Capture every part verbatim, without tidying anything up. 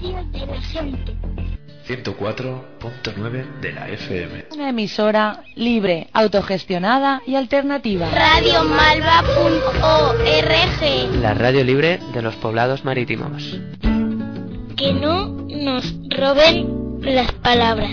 radio de la gente. ciento cuatro punto nueve de la F M. Una emisora libre, autogestionada y alternativa. radio malva punto org. La radio libre de los poblados marítimos. Que no nos roben las palabras.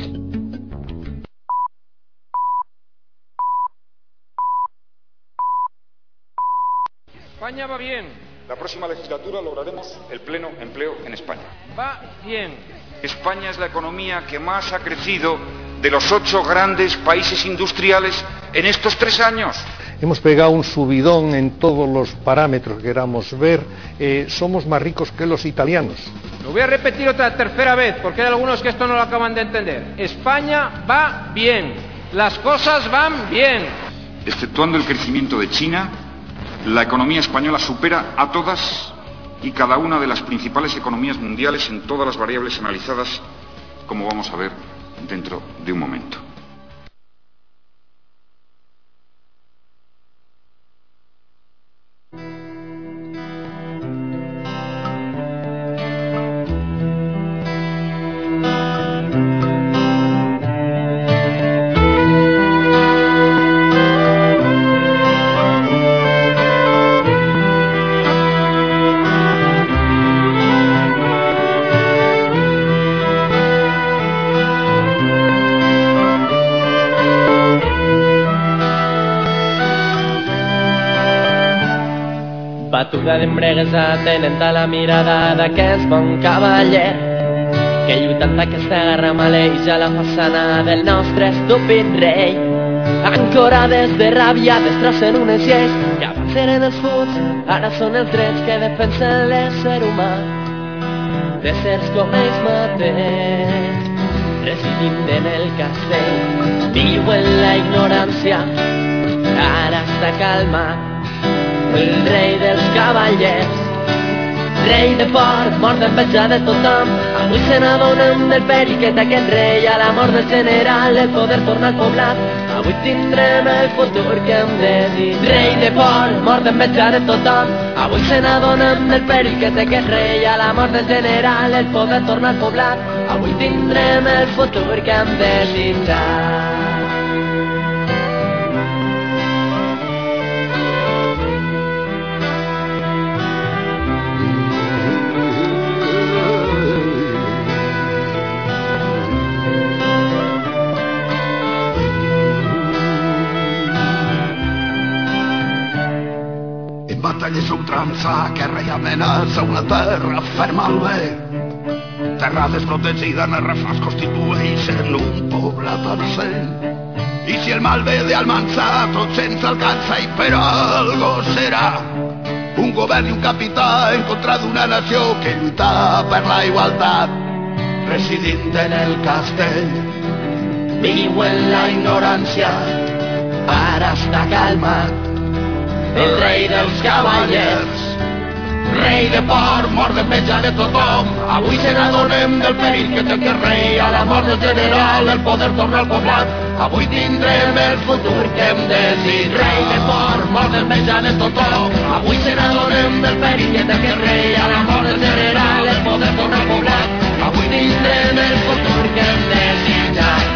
España va bien. La próxima legislatura lograremos el pleno empleo en España. Va bien. España es la economía que más ha crecido de los ocho grandes países industriales en estos tres años. Hemos pegado un subidón en todos los parámetros que queramos ver. Eh, somos más ricos que los italianos. Lo voy a repetir otra tercera vez, porque hay algunos que esto no lo acaban de entender. España va bien. Las cosas van bien. Exceptuando el crecimiento de China, la economía española supera a todas y cada una de las principales economías mundiales en todas las variables analizadas, como vamos a ver dentro de un momento. Batuda d'embreguesa tenen de la mirada d'aquest bon cavaller que lluitant d'aquesta guerra maleïja la façana del nostre estúpid rei. Ancorades de ràbia destracen unes lleis que abans eren els furs, ara són els drets que defensen l'ésser humà d'éssers com ells mateix. Residint en el castell, viu en la ignorància, ara està calmat. El rei dels cavallers, rei de port, mort d'enveja de tothom. Avui se n'adonen del perill que té aquest rei. A la mort del general el poder torna al poblat. Avui tindrem el futur que hem desit. Rei de port, mort d'enveja de tothom. Avui se n'adonen del perill que té aquest rei. A la mort del general el poder torna al poblat. Avui tindrem el futur que hem desitjat. Batalles a ultrança, guerra i amenaça, una terra ferma al bé. Terra desprotegida en el refàs constitueix en un poblat absent. I si el mal ve de Almansa, tot se'ns alcança i per algo serà. Un govern i un capità en contra d'una nació que lluita per la igualtat. Residint en el castell, viu en la ignorància, ara està calmat. El rei dels cavallers, rei de port, mort d'enveja de tothom. Avui se n'adonem del perill que té aquest rei. A la mort del general el poder torna al poblat. Avui tindrem el futur que hem desit. Rei de port, mort d'enveja de tothom. Avui se n'adonem del perill que té aquest rei. A la mort del general el poder torna al poblat. Avui tindrem el futur que hem desitjat.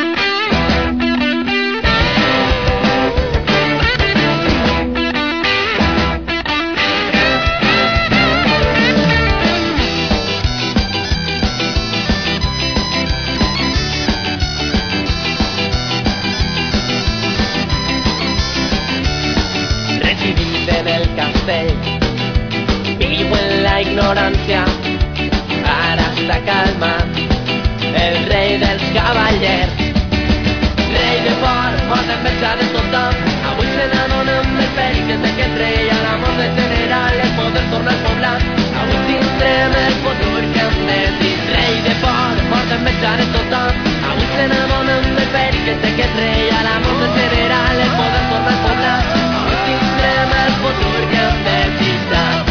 Viu en la ignorància, ara està calmat. El rei dels cavallers, rei de port, mort d'enveja de tothom. Avui se n'adonen del perill que té aquest rei. A la mort del general el poder torna al poblat. Avui tindrem el futur que hem desit. Rei de port, mort d'enveja de tothom. Avui se n'adonen del perill que té aquest rei. A la mort del general el poder torna al poblat. Avui tindrem el futur que hem desitjat.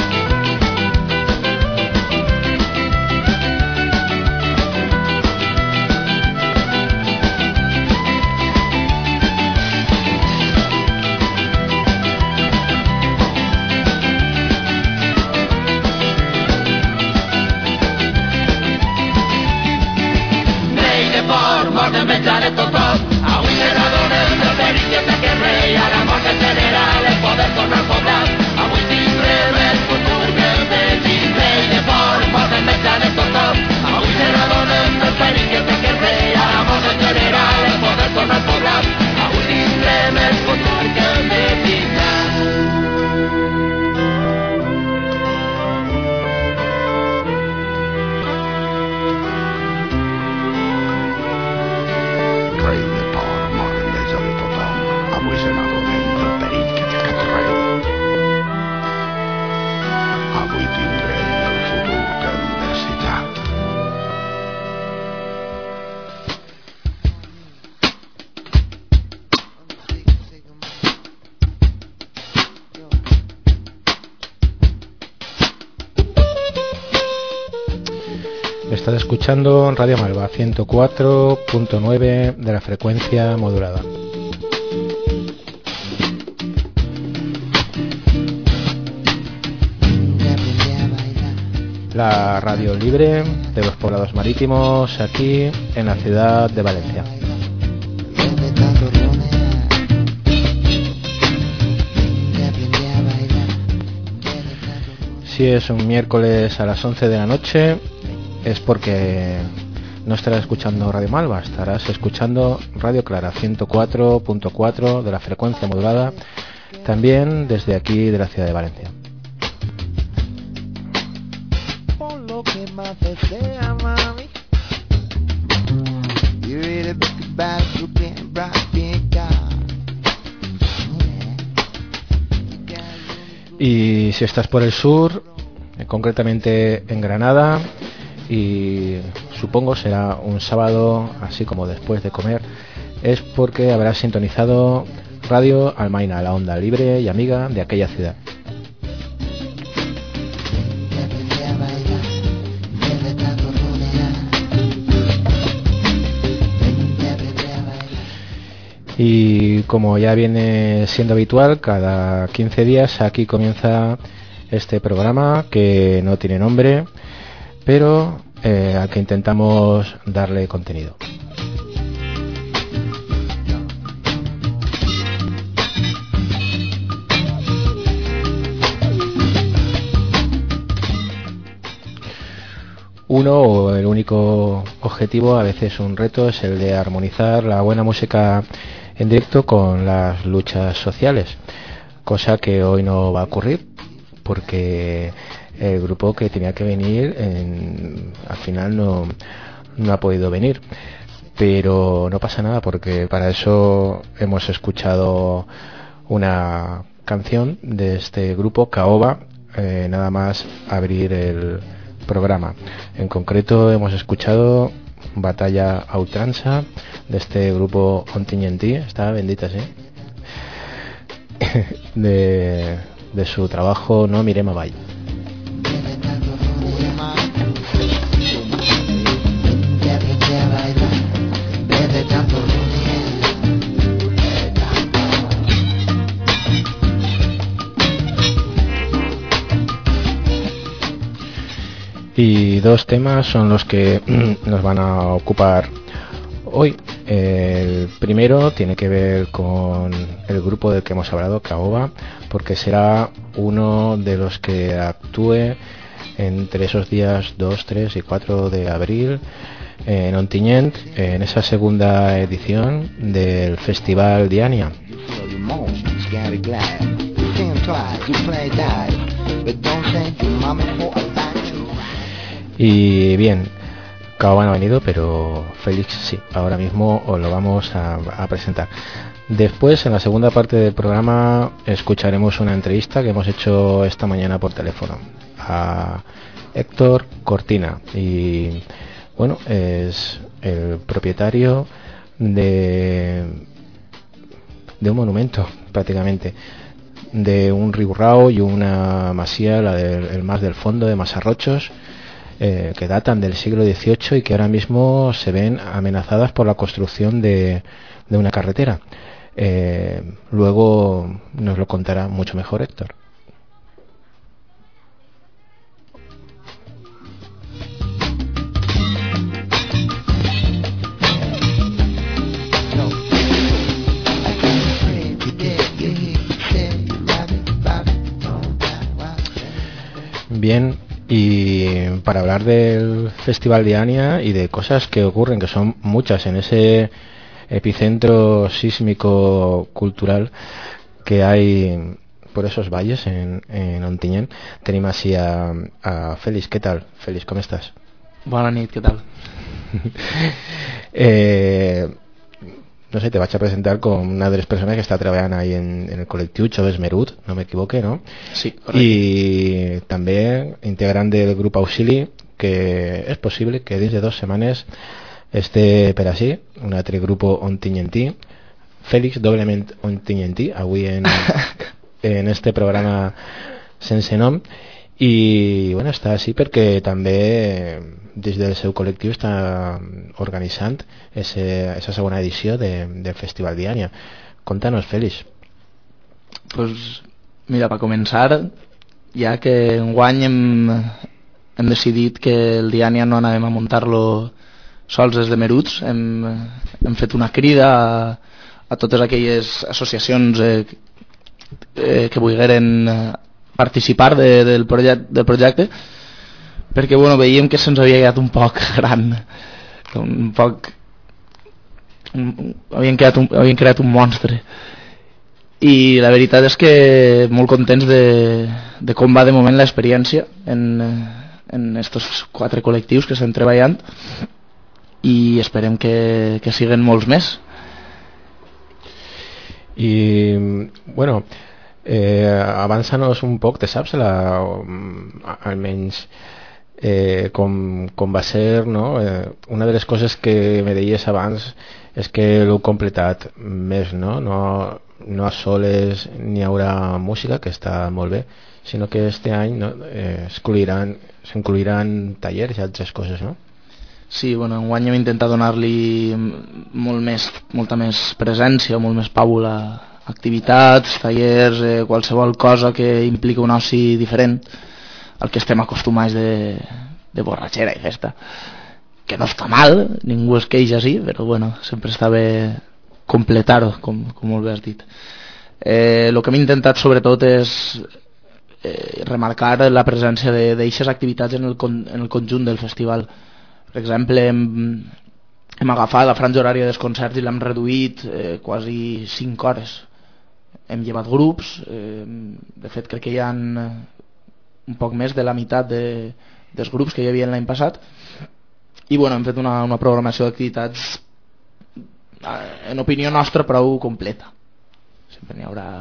Estás escuchando Radio Malva ciento cuatro punto nueve de la frecuencia modulada. La radio libre de los poblados marítimos aquí en la ciudad de Valencia. Si es un miércoles a las once de la noche, es porque no estarás escuchando Radio Malva, estarás escuchando Radio Clara ciento cuatro punto cuatro de la frecuencia modulada, también desde aquí de la ciudad de Valencia. Y si estás por el sur, concretamente en Granada, y supongo será un sábado, así como después de comer, es porque habrás sintonizado Radio Almaina, la onda libre y amiga de aquella ciudad. Y como ya viene siendo habitual, cada quince días aquí comienza este programa que no tiene nombre, pero eh, al que intentamos darle contenido. Uno o el único objetivo, a veces un reto, es el de armonizar la buena música en directo con las luchas sociales, cosa que hoy no va a ocurrir porque el grupo que tenía que venir en, al final no, no ha podido venir, pero no pasa nada porque para eso hemos escuchado una canción de este grupo, Caoba, eh, nada más abrir el programa. En concreto hemos escuchado Batalla a Ultranza de este grupo Ontinyentí, está bendita, sí, de, de su trabajo No Mirem Avall. Y dos temas son los que nos van a ocupar hoy. El primero tiene que ver con el grupo del que hemos hablado, Caoba, porque será uno de los que actúe entre esos días dos, tres y cuatro de abril en Ontinyent, en esa segunda edición del Festival Diania. Y bien, Caoba no ha venido, pero Félix sí, ahora mismo os lo vamos a, a presentar. Después, en la segunda parte del programa, escucharemos una entrevista que hemos hecho esta mañana por teléfono a Héctor Cortina. Y bueno, es el propietario de, de un monumento, prácticamente, de un riurrao y una masía, la del el Mas del Fondo de Masarrochos, Eh, que datan del siglo dieciocho y que ahora mismo se ven amenazadas por la construcción de, de una carretera. Eh, luego nos lo contará mucho mejor Héctor. Bien. Y para hablar del Festival de Diania y de cosas que ocurren, que son muchas en ese epicentro sísmico cultural que hay por esos valles en, en Ontinyent, tenim així a, a Félix. ¿Qué tal, Félix? ¿Cómo estás? Bona nit, ¿qué tal? eh, no sé, te vaig a presentar con una de las personas que está trabajando ahí en, en el colectivo Joves Merut, no me equivoque, ¿no? Sí, correcto. Y también integrante del grupo Auxili, que es posible que dins de dos semanas esté per així, un altre grupo Ontinyentí, Félix doblement Ontinyentí, avui en, en este programa sense nom. i bueno, està així perquè també des del seu col·lectiu està organitzant aquesta segona edició de, del Festival Diània. Contanos, Félix. Pues mira, per començar, ja que enguany hem, hem decidit que el Diània no anàvem a muntar-lo sols des de Meruts, hem, hem fet una crida a, a totes aquelles associacions eh, eh, que volgueren participar de, del, projecte, del projecte, perquè bueno, veiem que se'ns havia quedat un poc gran, un poc un, havien, creat un, havien creat un monstre, i la veritat és que molt contents de, de com va de moment l'experiència en, en estos quatre col·lectius que estem treballant, i esperem que, que siguen molts més. I bueno, eh, avança-nos un poc, te saps la, almenys eh, com, com va ser, no? Eh, una de les coses que me deies abans és que l'heu completat més, no? No, no a soles ni haurà música, que està molt bé, sinó que este any no, eh, s'incluiran tallers i altres coses, no? Sí, bueno, enguany hem intentat donar-li molt més, molta més presència, molt més pàbul a activitats, tallers, eh, qualsevol cosa que implica un oci diferent al que estem acostumats de, de borratxera i festa, que no està mal, ningú es queixa així, però bueno, sempre està bé completar-ho, com, com molt bé has dit. Eh, el que hem intentat sobretot és eh, remarcar la presència d'aixes activitats en el, con, en el conjunt del festival. Per exemple, hem, hem agafat la franja horària dels concerts i l'hem reduït eh, quasi cinc hores. Hem llevat grups, eh, de fet crec que hi ha un poc més de la meitat de, dels grups que hi havia l'any passat, i bueno, hem fet una, una programació d'activitats en opinió nostra prou completa. Sempre n'hi haurà...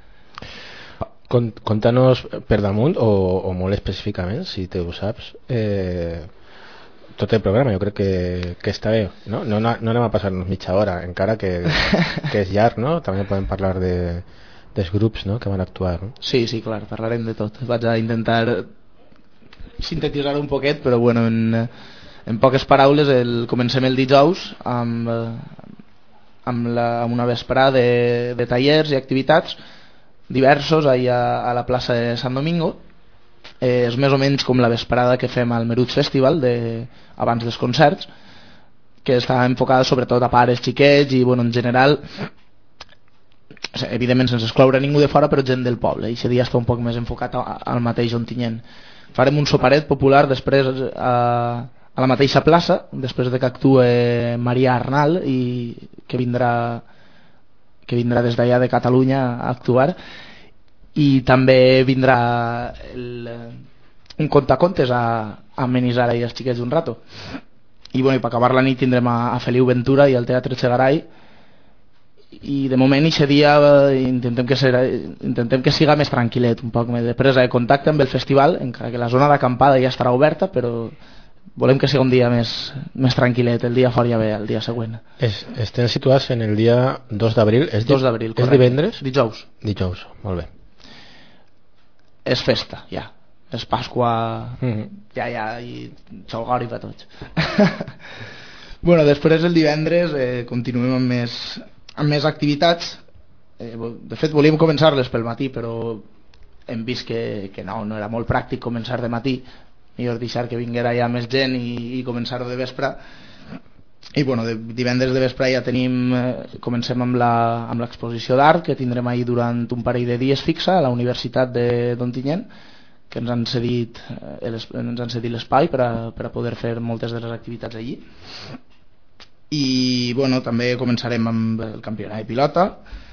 Conta-nos per damunt o, o molt específicament, si te ho saps, eh, tot el programa. Jo crec que, que està bé, no? No, no, no anem a passar-nos mitja hora, encara que, que és llarg, no? També podem parlar de, dels grups, no?, que van actuar, no? Sí, sí, clar, parlarem de tot. Vaig a intentar sintetitzar un poquet, però bueno, en, en poques paraules, el, comencem el dijous amb, amb, la, amb una vesprada de, de tallers i activitats diversos allà a la plaça de Sant Domingo. Eh, és més o menys com la vesprada que fem al Meruts Festival de, abans dels concerts, que està enfocada sobretot a pares, xiquets i bueno, en general, evidentment sense excloure ningú de fora, però gent del poble, i aquest dia està un poc més enfocat al mateix Ontinyent. Farem un soparet popular després a, a la mateixa plaça, després de que actue Maria Arnal, i que vindrà que vindrà des d'allà de Catalunya a actuar, i també vindrà el, un contacontes a, a amenitzar ahir els xiquets un rato. I, bueno, i per acabar la nit tindrem a, a Feliu Ventura i al Teatre Chegaray, i de moment aquest dia intentem que, serà, intentem que siga més tranquil·let, un poc més de presa de contacte amb el festival, encara que la zona d'acampada ja estarà oberta, però volem que sigui un dia més, més tranquil·let, el dia fora ja ve, el dia següent. Es, estem situats en el dia dos d'abril. És, dos d'abril, és divendres? Dijous. Dijous, molt bé. És festa, ja. És Pasqua, mm-hmm. ja, ja, i xalgori per tots. Bueno, després el divendres eh, continuem amb més, amb més activitats. Eh, de fet, volíem començar-les pel matí, però hem vist que, que no, no era molt pràctic començar de matí. Millor deixar que vinguera ja més gent i, i començar de vespre. I bueno, de, divendres de vespre ja tenim, eh, comencem amb l'exposició d'art que tindrem ahir durant un parell de dies fixa a la Universitat d'Ontinyent, que ens han cedit eh, ens han cedit l'espai per, a, per a poder fer moltes de les activitats allí. I bueno, també començarem amb el campionat de pilota.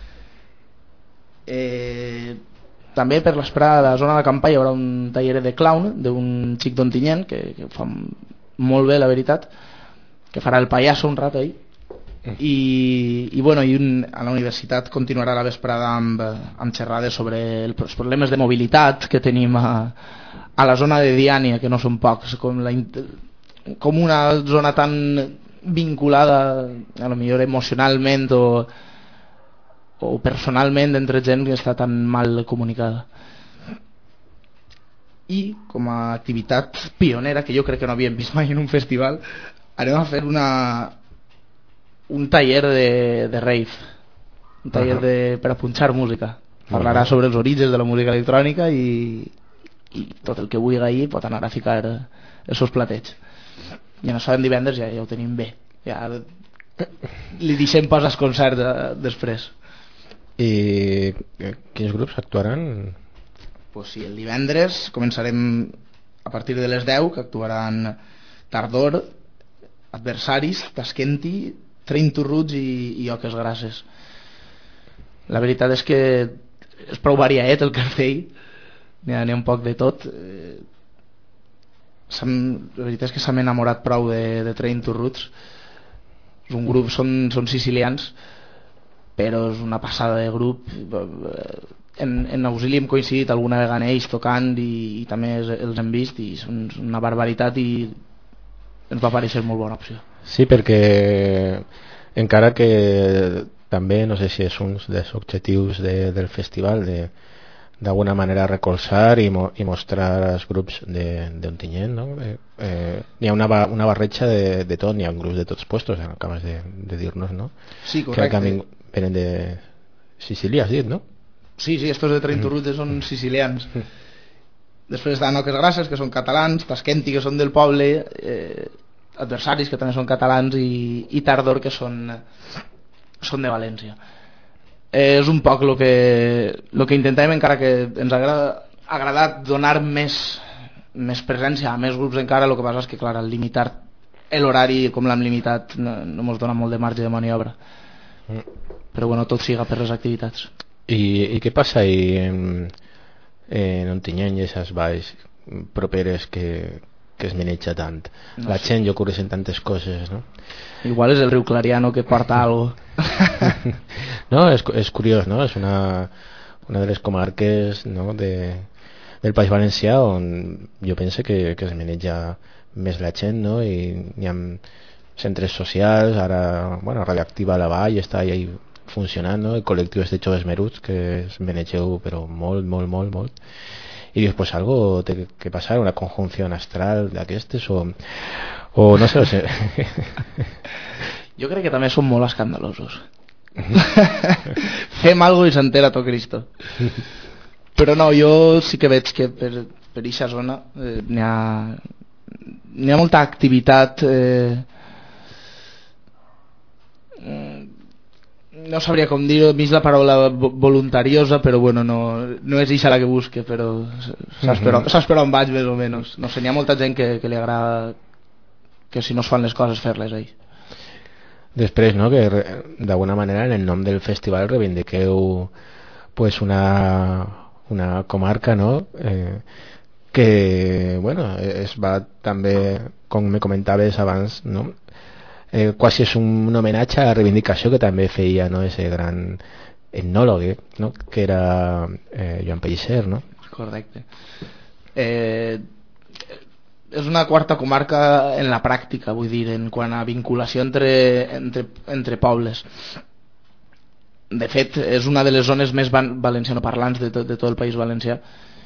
Eh, també per l'esprà a la zona de Campa hi haurà un taller de clown d'un xic d'Ontinyent que, que fa molt bé, la veritat, que farà el pallasso un rato ahí. I, i bueno, i un, a la universitat continuarà la vesprada amb, amb xerrades sobre el, els problemes de mobilitat que tenim a, a la zona de Diània, que no són pocs, com, la, com una zona tan vinculada a lo millor emocionalment o, o personalment entre gent que està tan mal comunicada. i com a activitat pionera, que jo crec que no havíem vist mai en un festival, anem a fer una un taller de, de rave, un taller de, per a punxar música. Parlarà sobre els orígens de la música electrònica i, i tot el que vulgui ahir pot anar a ficar els seus platets. I en això en divendres ja, ja ho tenim bé, ja li deixem pas els concerts de, després. I quins grups actuaran? Pues sí, el divendres començarem a partir de les deu, que actuaran Tardor, Adversaris, Tasquenti, Train to Roots i, i Oques Grasses. La veritat és que és prou variat el cartell, n'hi ha, n'hi ha un poc de tot. Eh, la veritat és que s'ha enamorat prou de, de Train to Roots. És un grup, són, són sicilians, però és una passada de grup. En, en auxili hem coincidit alguna vegada ells tocant i, i també els hem vist i són una barbaritat i ens va parecer molt bona opció. Sí, perquè encara que també no sé si és un dels objectius de, del festival de d'alguna manera recolzar i, mo, i mostrar els grups d'Ontinyent, no? Eh, eh, n'hi ha una, una barreja de, de tot, n'hi ha grups de tots puestos, acabes de, de dir-nos, no? Sí, correcte. Que venen de Sicília, has dit, no? Sí, sí, estos de Train to Roots són sicilians. Després estan Oques Grasses, que són catalans, Tasquenti, que són del poble, eh, Adversaris, que també són catalans, i, i Tardor, que són, són de València. Eh, és un poc el que, lo que intentem, encara que ens ha agradat donar més, més presència a més grups encara. El que passa és que, clar, al limitar l'horari com l'hem limitat no, no ens dona molt de marge de maniobra. Però bueno, tot siga per les activitats. I, i què passa ahí en, en Ontinyent i aquestes valls properes que, que es maneja tant? No la sé. Gent jo ocorreixen tantes coses, no? Igual és el riu Clariano que porta algo. No, és, és curiós, no? És una, una de les comarques, no? de, del País Valencià on jo penso que, que es maneja més la gent, no? I hi ha centres socials, ara, bueno, Radioactiva a la Vall està ahí funcionant, no? El col·lectiu de joves meruts que es manegeu però molt, molt, molt, molt. I dius, pues algo té que passar, una conjunció astral d'aquestes o, o no sé, no sé. Jo crec que també són molt escandalosos. Fem algo i s'entera tot Cristo. Però no, jo sí que veig que per, per eixa zona eh, n'hi ha n'hi ha molta activitat, eh, no sabria com dir-ho, mig la paraula voluntariosa, però bueno, no, no és eixa la que busque, però saps per, on, saps per on vaig més o menys. No sé, n'hi ha molta gent que, que li agrada que si no es fan les coses fer-les a ells. Després, no, que d'alguna manera en el nom del festival reivindiqueu pues una, una comarca, no? Eh, que, bueno, es va també, com me comentaves abans, no? Eh, quasi és un homenatge a la reivindicació que també feia, no, ese gran etnòleg, no? Que era eh, Joan Pellicer, no? Correcte. Eh, és una quarta comarca en la pràctica, vull dir, en quant a vinculació entre, entre, entre pobles. De fet, és una de les zones més valencianoparlants de tot, de tot el País Valencià,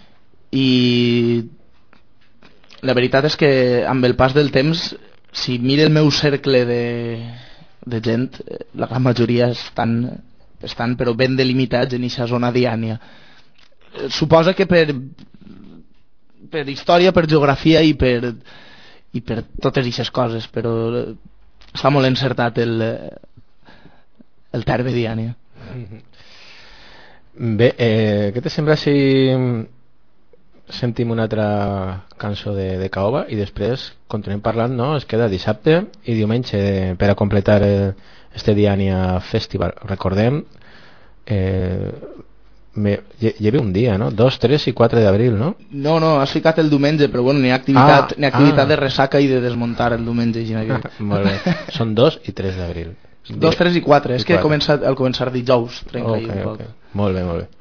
i la veritat és que amb el pas del temps, si mire el meu cercle de, de gent, la gran majoria estan, estan però ben delimitats en aquesta zona diània. Suposa que per per història, per geografia i per, i per totes aquestes coses, però està molt encertat el, el terme diània. Bé, eh, què te sembla si sentim una altra cançó de, de Caoba i després continuem parlant, no? Es queda dissabte i diumenge per a completar el, este Diània Festival. Recordem, eh, me, lleve un dia, no? dos, tres i quatre d'abril, no? No, no, has ficat el diumenge, però bueno, n'hi ha activitat, ah, n'hi ha activitat ah. de ressaca i de desmuntar el diumenge. Ah, molt bé, són dos i tres d'abril. dos, tres i quatre, és que comença, al començar dijous trenca okay, un poc. Okay. Molt bé, molt bé.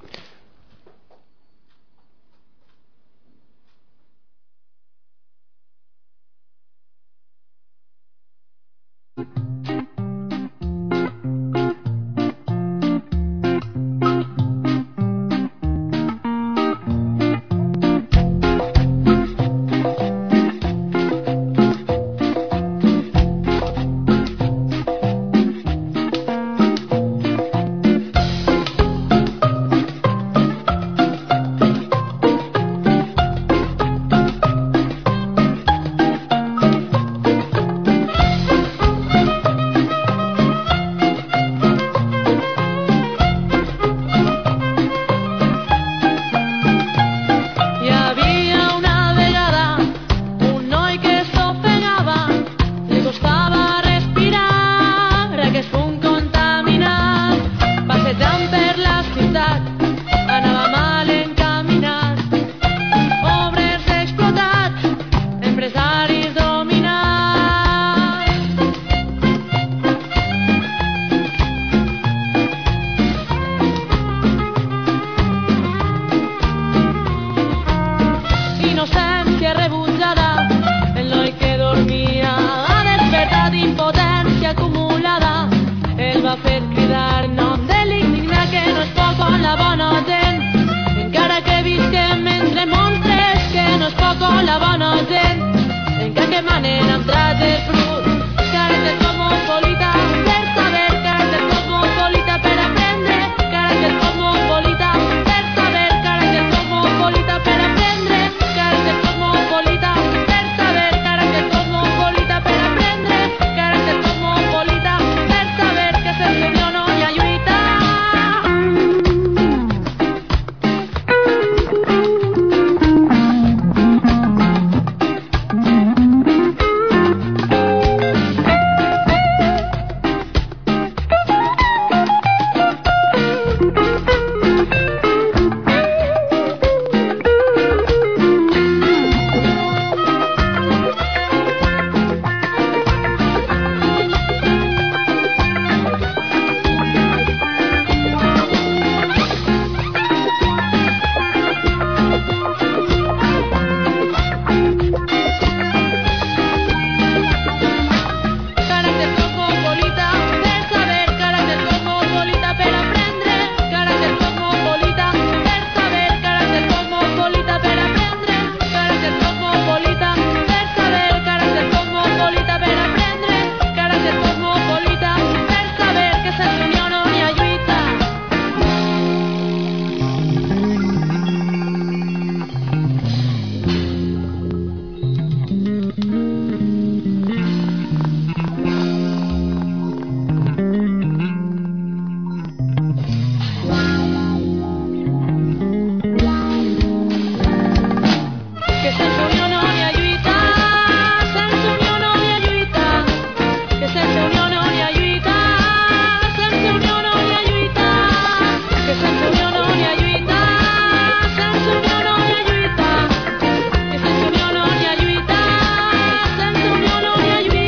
sense unió no hi ha lluita, sense unió no hi ha lluita, que sense unió no hi ha lluita, sense unió no hi ha lluita, que sense unió no hi ha lluita, sense unió no hi ha lluita, que sense unió no hi ha lluita, sense unió no hi ha lluita.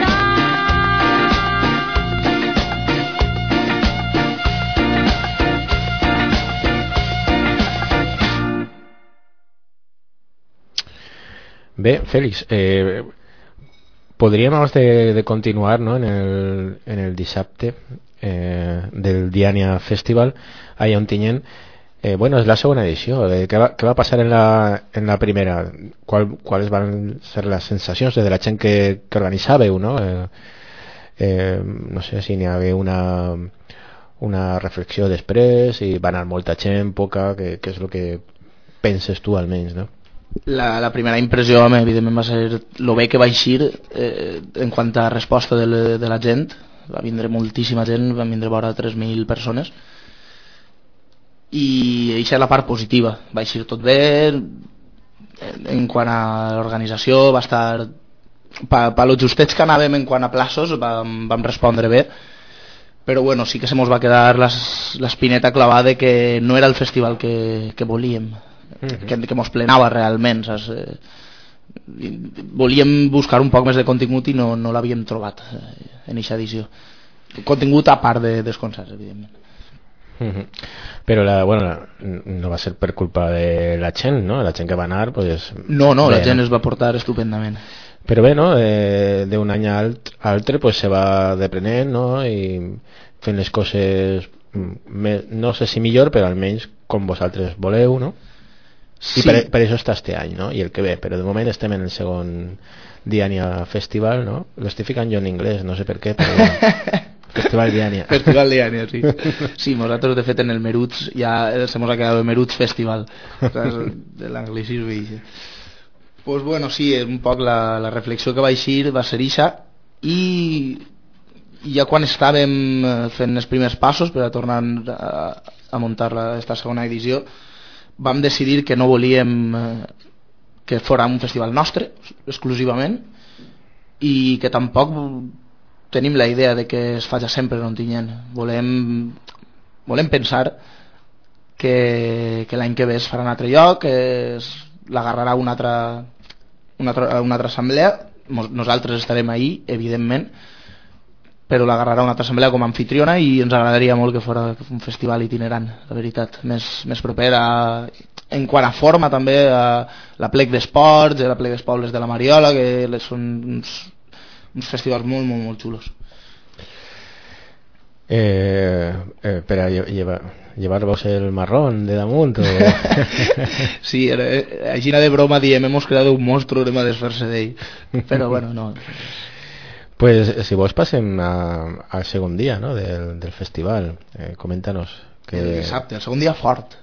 Bé, Fèlix, eh, podríem abans de, de continuar, no, en, el, en el dissabte eh, del Diània Festival allà on Ontinyent, eh, bueno, és la segona edició. Eh, què, va, què va passar en la, en la primera? Qual, quals van ser les sensacions de la gent que, que organitzàveu, no? Eh, eh, no sé si n'hi havia una, una reflexió després, si va anar molta gent, poca, què, què és el que penses tu almenys, no? La, la primera impressió, home, evidentment va ser lo bé que va eixir eh, en quant a resposta de, le, de la gent. Va vindre moltíssima gent, van vindre vora tres mil persones, i això és la part positiva. Va eixir tot bé en quant a l'organització, va estar pa, pa los justets que anàvem en quant a plaços vam, vam respondre bé, però bueno, sí que se mos va quedar l'espineta clavada que no era el festival que, que volíem. Uh-huh. que, que mos plenava realment, saps? Eh, volíem buscar un poc més de contingut i no, no l'havíem trobat eh, en aquesta edició. Contingut a part de, dels concerts, evidentment. Uh-huh. Però la, bueno, no va ser per culpa de la gent, no? La gent que va anar, pues, no, no, bé, la gent no? es va portar estupendament. Però bé, no? Eh, d'un any a altre pues, se va deprenent, no? I fent les coses me, no sé si millor, però almenys com vosaltres voleu, no? Sí. I per, per això està este any, no? I el que ve, però de moment estem en el segon Diània Festival, no? Lo estic ficant jo en anglès, no sé per què, però Festival Diània. Festival Diània, sí. Sí, nosaltres de fet en el Meruts ja se mos ha quedat el Meruts Festival, de l'anglicisme. Pues bueno, sí, un poc la, la reflexió que va eixir va ser ixa, i ja quan estàvem fent els primers passos per a tornar a, a muntar la, esta segona edició, vam decidir que no volíem eh, que fora un festival nostre exclusivament, i que tampoc tenim la idea de que es faci sempre en Ontinyent. Volem, volem pensar que, que l'any que ve es farà un altre lloc, que es, l'agarrarà una altra, una, altra, una altra assemblea. Nosaltres estarem ahí, evidentment, però l'agarrarà una altra assemblea com a anfitriona, i ens agradaria molt que fora un festival itinerant, la veritat, més, més proper a, en quant a forma també a la Plec d'Esports, a la Plec d'Esports de la Mariola, que són uns, uns festivals molt, molt, molt xulos. Eh, eh, per a llevar, llevar-vos el marrón de damunt o... Sí, era, així de broma diem, hemos creado un monstruo, anem a desfer-se d'ell, però bueno, no. Pues si vos passem a, al segon dia, ¿no? del, del festival, eh, coméntanos que... El dissabte, el segon dia fort.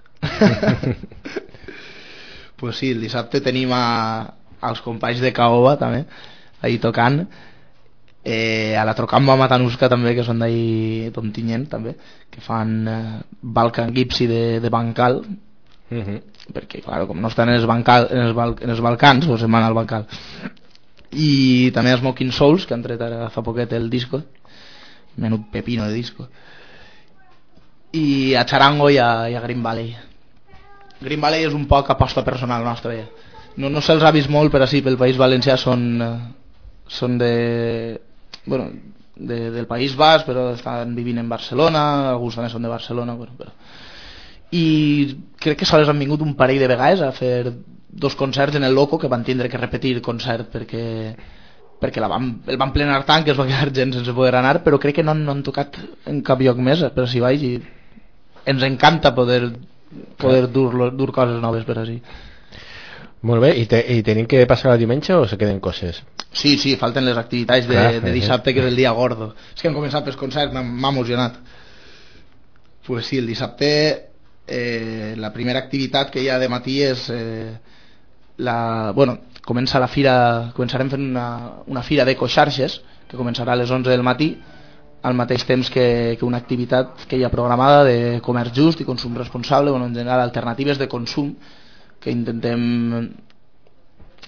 Pues sí, el dissabte tenim a, als companys de Caoba també ahí tocant, eh, a la Trocamba Matanuska també, que són d'ahí d'Ontinyent també, que fan eh, Balkan Gypsy de, de Bancal. Uh-huh. Perquè claro, com no estan en els, Bancal, en els, Bal, en els Balcans, pues se'n van al Bancal. I també Smoking Souls, que han tret ara fa poquet el disco, menut pepino de disco, i a Charango i a, i a Green Valley. Green Valley és un poc aposta personal nostra, no, no se'ls ha vist molt, però sí, pel País Valencià són, són de, bueno, de, del País Basc, però estan vivint en Barcelona, alguns també són de Barcelona, bueno, però... i crec que sols han vingut un parell de vegades a fer dos concerts en el Loco, que van tindre que repetir el concert perquè, perquè la van, el van plenar tant que es va quedar gent sense poder anar, però crec que no, no han tocat en cap lloc més, però si vaig, i ens encanta poder, poder dur, dur coses noves per així. Molt bé, i, te, i tenim que passar el diumenge o se queden coses? Sí, sí, falten les activitats de, Clar, de dissabte, que és el dia gordo. És que han començat els concerts, m'ha emocionat. Pues sí, el dissabte eh, la primera activitat que hi ha de matí és eh, la, bueno, comença la fira, començarem fent una, una fira d'ecoxarxes que començarà a les onze del matí, al mateix temps que, que una activitat que hi ha programada de comerç just i consum responsable, bueno, en general alternatives de consum, que intentem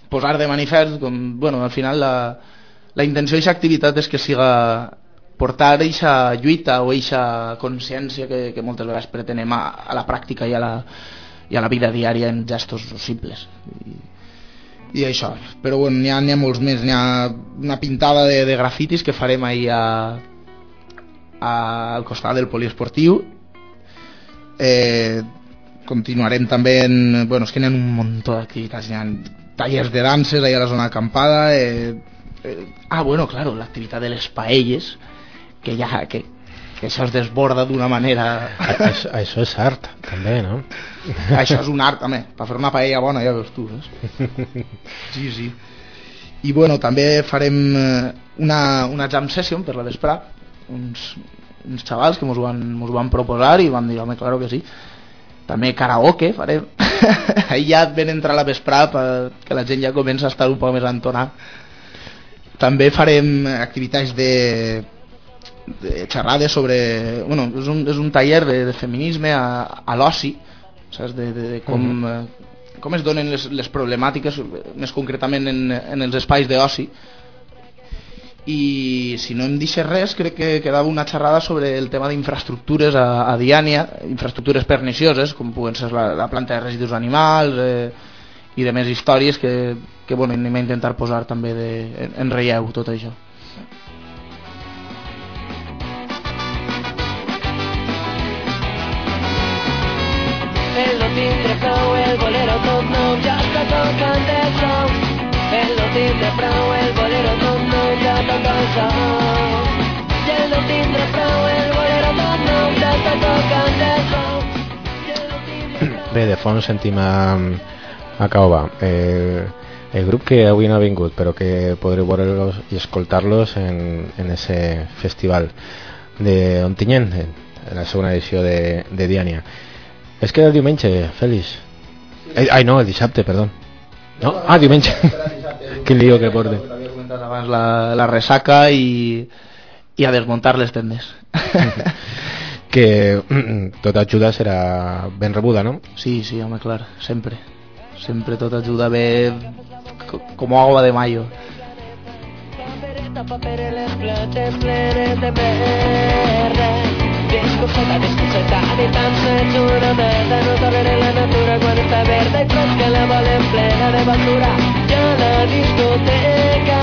posar de manifest com, bueno, al final la, la intenció d'aquesta activitat és que siga portar aquesta lluita o aquesta consciència que, que moltes vegades pretenem a, a la pràctica i a la, i a la vida diària en gestos simples i, i això, però bueno, n'hi ha, n'hi ha molts més, n'hi ha una pintada de, de grafitis que farem ahir a, a, al costat del poliesportiu. Eh, continuarem també en, bueno, és que n'hi ha un muntó d'activitats, n'hi ha tallers de danses ahir a la zona acampada, eh, eh, ah bueno, claro, l'activitat de les paelles, que ja que, que això es desborda d'una manera. Això, això és art també, no? Això és un art també, per fer una paella bona, ja veus tu, saps? Sí, sí. I bueno, també farem una, una jam session per la vesprà, uns, uns xavals que mos van, mos van proposar i van dir, home, claro que sí. També karaoke farem. Ahí ja ven entrar la vesprà perquè la gent ja comença a estar un poc més entonat. També farem activitats de de xerrades sobre, bueno, és un, és un taller de, de feminisme a, a l'oci, saps? De, de, de com, mm. com es donen les, les problemàtiques més concretament en, en els espais d'oci. I si no em deixes res, crec que quedava una xerrada sobre el tema d'infraestructures a, a Diània, infraestructures pernicioses com puguen ser la, la planta de residus animals eh, i de més històries que, que bueno, anem a intentar posar també de, en, en relleu tot això. Ell no tindré prou, el bolero tot nou ja està tocant de sous. Ell no tindré prou, el bolero tot nou ja toca el sous. I ell no tindré prou, el bolero tot nou ja està tocant de sous. Bé, de fons sentim a, a Caoba, eh, el grup que avui no ha vingut però que podreu veure-los i escoltar-los en, en ese festival de Ontinyent, en la segona edició de, de Diània. És que el diumenge, Fèlix. Eh, ai, no, el dissabte, perdó. No? Ah, diumenge. Quin lío que porte. Havia comentat abans la, la ressaca i, i a desmuntar les tendes. Que tota ajuda serà ben rebuda, no? Sí, sí, home, clar, sempre. Sempre tota ajuda ve com agua de mayo. Papereles plates plenes de merda. Discoseta, discoseta, ni tan sols una merda. No tolera la natura quan està verda i fresca, la volen plena de basura. Ja la discoteca.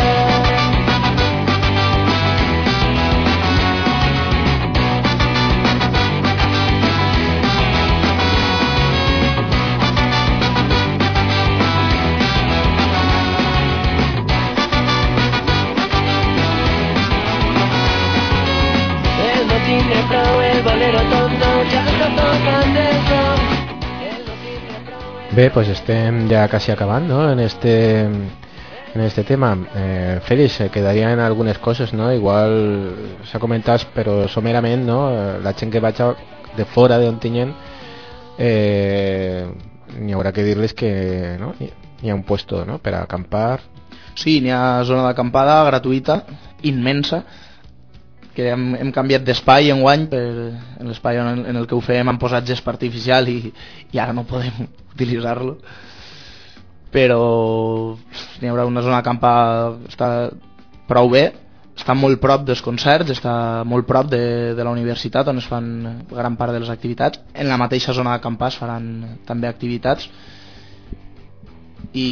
Bé, pues estem ja quasi acabant, ¿no? En este en este tema. Eh, Félix, eh, quedarien algunes coses, ¿no? Igual s'ha comentat, però somerament, ¿no? La gent que vaig de fora d'Ontinyent eh, n'hi haurà que dir-les que, ¿no? Hi ha un puesto, ¿no? Per a acampar. Sí, n'hi ha zona d'acampada gratuïta, immensa, que hem, hem canviat d'espai enguany, per, en l'espai en, en el que ho fèiem han posat gespa artificial i, i ara no podem utilitzar-lo, però n'hi haurà una zona d'acampada, està prou bé, està molt prop dels concerts, està molt prop de, de la universitat on es fan gran part de les activitats. En la mateixa zona d'acampar es faran també activitats i,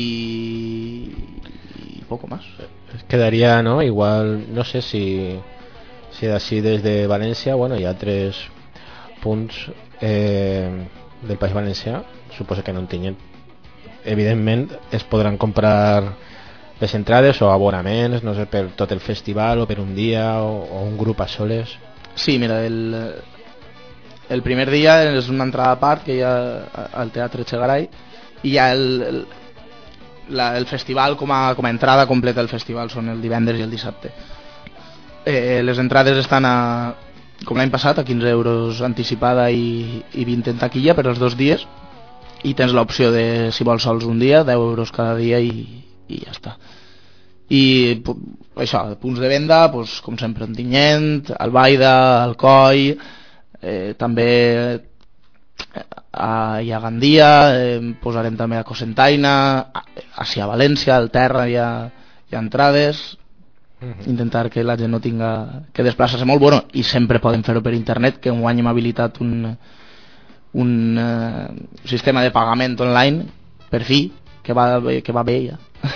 i poco más. Quedaria, ¿no? Igual, no sé si si d'ací des de València, bueno, hi ha tres punts eh, del País Valencià, suposo que no en tinguin. Evidentment es podran comprar les entrades o abonaments, no sé, per tot el festival o per un dia o, o un grup a soles. Sí, mira, el, el primer dia és una entrada a part que hi ha al Teatre Chegaray i hi ha el, el, la, el festival com a, com a entrada completa del festival, són el divendres i el dissabte. Eh, les entrades estan a, com l'any passat, a quinze euros anticipada i, i vint en taquilla per els dos dies, i tens l'opció de, si vols sols un dia, deu euros cada dia i, i ja està. I això, punts de venda, doncs, com sempre, Ontinyent, Albaida, Alcoi, eh, també a, i a Gandia, eh, posarem també a Cocentaina, a, a València, al Terra hi ha, hi ha entrades, uh-huh. Intentar que la gent no tinga que desplaçar-se molt, bueno, i sempre poden fer-ho per internet, que un any hem habilitat un, un uh, sistema de pagament online, per fi, que va, que va bé ja.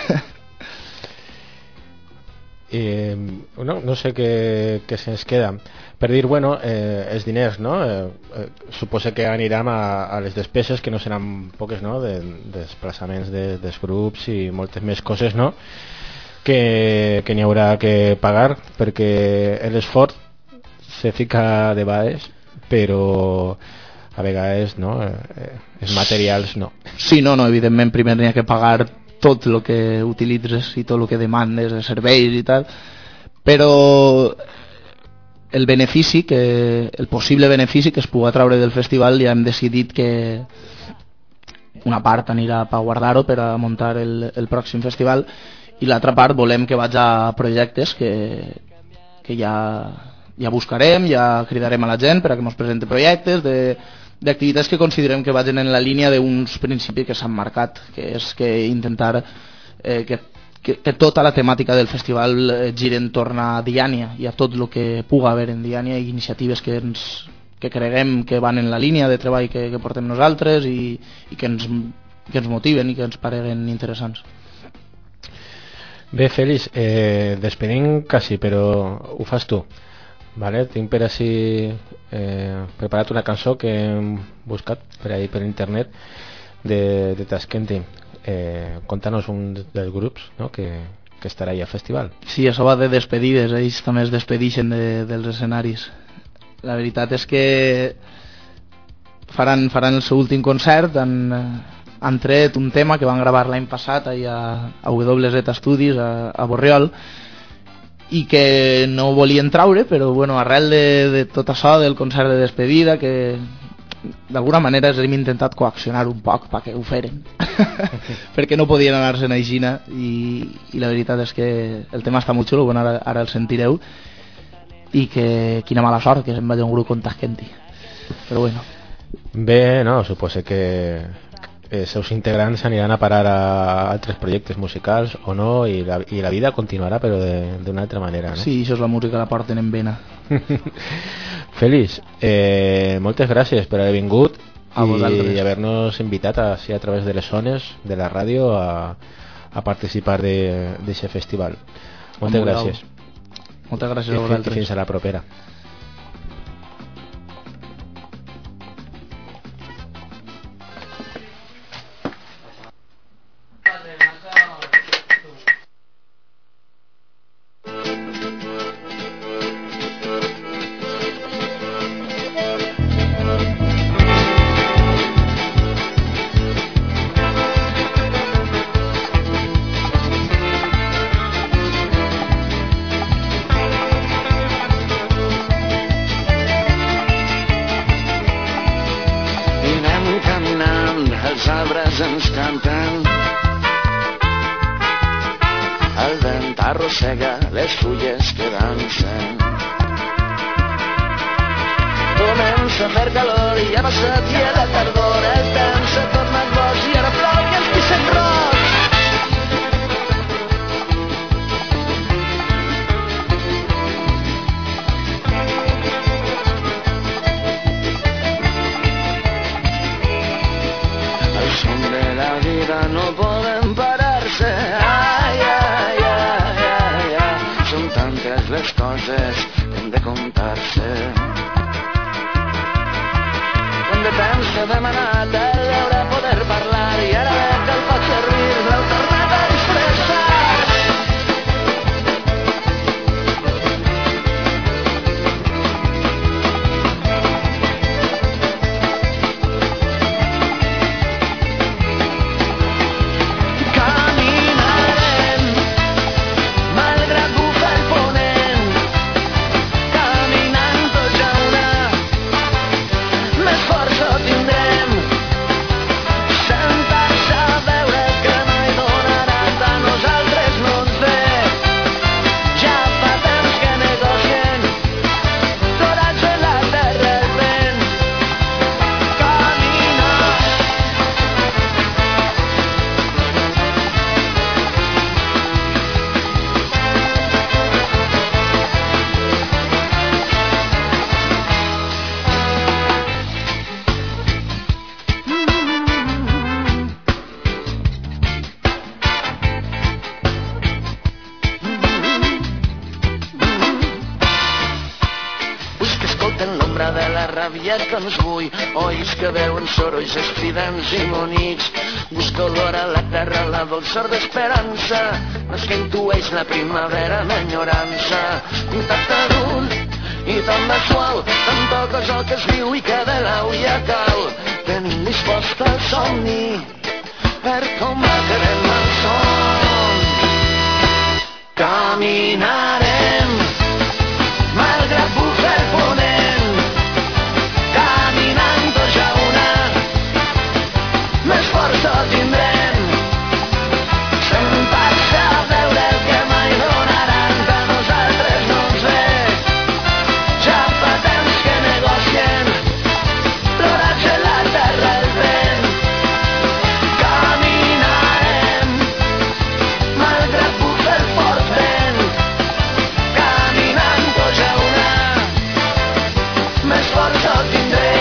Eh, no, no sé què, què se'ns queda per dir, bueno, eh, els diners, no? Eh, eh, suposo que anirem a, a les despeses, que no seran poques, no? De, desplaçaments de, dels grups i moltes més coses, no? Que, que n'hi haurà que pagar, perquè l'esforç se fica de baix, però a vegades, no? Eh, els materials no. Sí, no, no, evidentment primer n'hi ha que pagar tot el que utilitzes i tot el que demandes de serveis i tal, però el benefici, que, el possible benefici que es pugui treure del festival, ja hem decidit que una part anirà per guardar-ho per a muntar el, el pròxim festival, i l'altra part volem que vagi a projectes que, que ja, ja buscarem, ja cridarem a la gent per a que ens presenti projectes de d'activitats que considerem que vagin en la línia d'uns principis que s'han marcat, que és que intentar eh, que, que, que tota la temàtica del festival eh, giri en torn a Diània i a tot el que puga haver en Diània, i iniciatives que ens que creguem que van en la línia de treball que, que portem nosaltres i, i que, ens, que ens motiven i que ens pareguen interessants. Bé, Fèlix, eh, despedim quasi, però ho fas tu. Vale, tinc per així eh, preparat una cançó que hem buscat per ahí per internet de, de Tasquenti. Eh, contanos un dels grups, no? que, que estarà ahí al festival. Sí, això va de despedides, ells també es despedixen de, dels escenaris. La veritat és que faran, faran el seu últim concert, han, han tret un tema que van gravar l'any passat a, a W Z Studios a, a Borriol, i que no volien traure, però bueno, arrel de, de tot això del concert de despedida, que d'alguna manera hem intentat coaccionar un poc perquè ho feren perquè no podien anar-se'n a Xina, i, i la veritat és que el tema està molt xulo, bueno, ara, ara el sentireu, i que quina mala sort que se'n vagi un grup com Tasquenti, però bueno. Bé, no, suposo que els seus integrants aniran a parar a altres projectes musicals o no, i la, i la vida continuarà, però d'una altra manera, no? Sí, això és la música, la porten en vena. Fèlix, eh, moltes gràcies per haver vingut a i haver-nos invitat a, a través de les zones de la ràdio a, a participar d'aquest festival. Moltes gràcies. Moltes gràcies a vosaltres. Fins a la propera. Arrossega les fulles que dansen. Comença a fer calor i ja ha passat ja la tardor, el temps s'ha tornat boig i ara plou i els pissem roig. El son de la vida no poden parar-se. Ai, ai, les coses que hem de contar-se. Quan de temps s'ha demanat el deure poder parlar i ara que el pot servir l'heu tornat a expressar. Tindrem l'hora de la ràbia que ens vull. Ois que veuen sorolls estridents i bonics. Busco l'hora, la terra, la dolçor d'esperança. No és que intueix la primavera d'enyorança. Contacte d'un i tan de suau, tan poc és el que es diu i que de l'aulla cau. Tenim dispost al somni per combatrem el son. Caminarem malgrat bufa el ponent, caminant tots a una, més força tindrem, sentats a veure el que mai donaran, que a nosaltres no ens ve, ja fa temps que negocien, l'oratge, la terra, el vent. Caminarem malgrat bufa el fort vent, caminant tots a una, més força tindrem.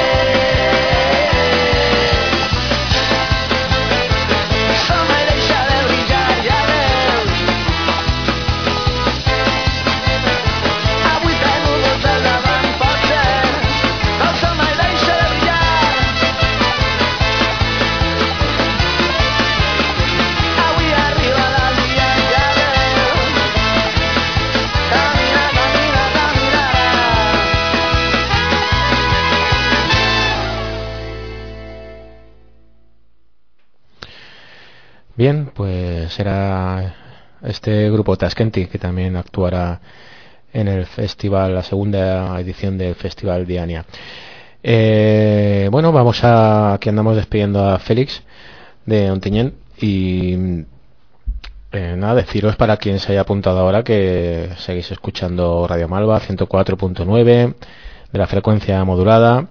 Som mai deixa de brillar, ja veus. Avui té núvols al davant, pot ser, el sol mai deixa de brillar. Avui arriba l'aldia, ja veus. Camina, camina, caminarà. Bien, pues era este grupo Taskenti que también actuará en el festival, la segunda edición del Festival Diania. Eh, bueno, vamos a, aquí andamos despidiendo a Félix de Ontinyent y eh, nada, deciros para quien se haya apuntado ahora que seguís escuchando Radio Malva ciento cuatro punto nueve de la frecuencia modulada.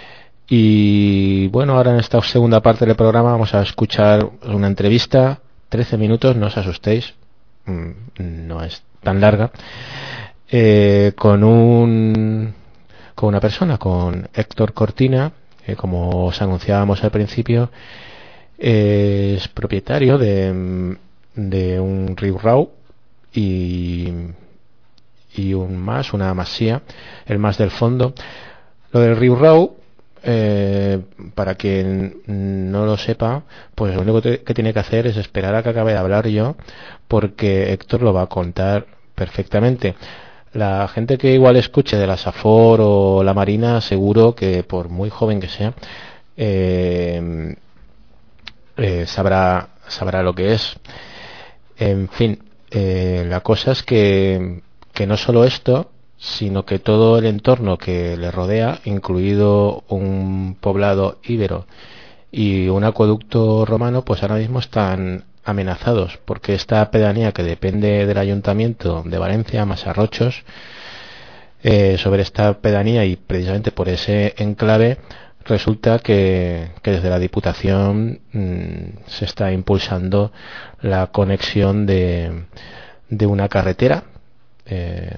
Y bueno, ahora en esta segunda parte del programa vamos a escuchar una entrevista, trece minutos, no os asustéis, no es tan larga, eh, con un con una persona, con Héctor Cortina, que como os anunciábamos al principio, eh, es propietario de, de un riurau y, y un mas, una masía, el mas del fondo. Lo del riurau, Eh, para quien no lo sepa, pues lo único que tiene que hacer es esperar a que acabe de hablar yo, porque Héctor lo va a contar perfectamente. La gente que igual escuche de la Safor o la Marina, seguro que por muy joven que sea, eh, eh, sabrá sabrá lo que es. En fin, eh, la cosa es que que no solo esto, sino que todo el entorno que le rodea, incluido un poblado íbero y un acueducto romano, pues ahora mismo están amenazados, porque esta pedanía que depende del Ayuntamiento de Valencia, Masarrochos, eh, sobre esta pedanía y precisamente por ese enclave, resulta que, que desde la Diputación mmm, se está impulsando la conexión de, de una carretera, eh,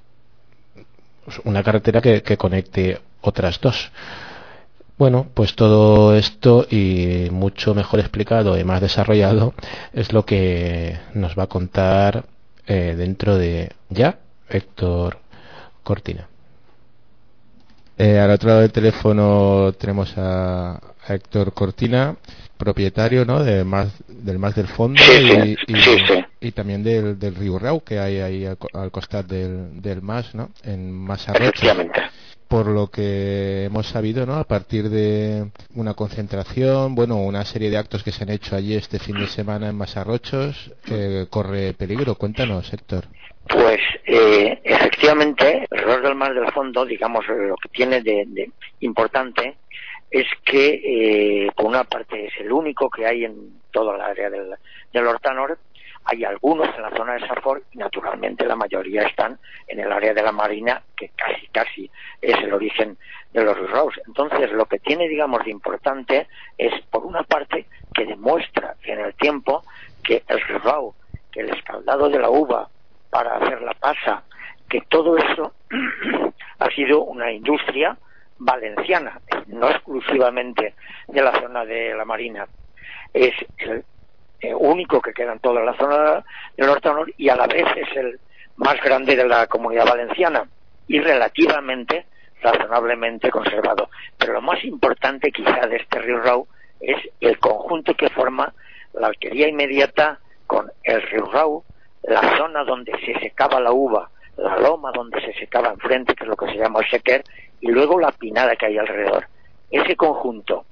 una carretera que, que conecte otras dos. Bueno, pues todo esto y mucho mejor explicado y más desarrollado es lo que nos va a contar eh, dentro de ya Héctor Cortina. Eh, al otro lado del teléfono tenemos a, a Héctor Cortina, propietario, ¿no?, de más, del Mas del Fondo, sí, y, y, sí, sí. y también del, del Río Rau, que hay ahí al, al costado del, del Mas, ¿no?, en Masarrochos. Por lo que hemos sabido, ¿no?, a partir de una concentración, bueno, una serie de actos que se han hecho allí este fin de semana en Masarrochos, eh, corre peligro. Cuéntanos, Héctor. Pues eh, efectivamente, el rol del Mas del Fondo, digamos, lo que tiene de, de importante es que, eh, por una parte, es el único que hay en toda la área del, del Hortanor. Hay algunos en la zona de Safor y, naturalmente, la mayoría están en el área de la Marina, que casi, casi es el origen de los riurraus. Entonces, lo que tiene, digamos, de importante es, por una parte, que demuestra en el tiempo que el riurrau, que el escaldado de la uva para hacer la pasa, que todo eso ha sido una industria valenciana, no exclusivamente de la zona de la Marina. Es el eh, único que queda en toda la zona del Hortanor y a la vez es el más grande de la Comunidad Valenciana y relativamente razonablemente conservado. Pero lo más importante quizá de este Riurau es el conjunto que forma la alquería inmediata con el Riurau, la zona donde se secaba la uva, la loma donde se secaba enfrente, que es lo que se llama el sequer, y luego la pinada que hay alrededor. Ese conjunto,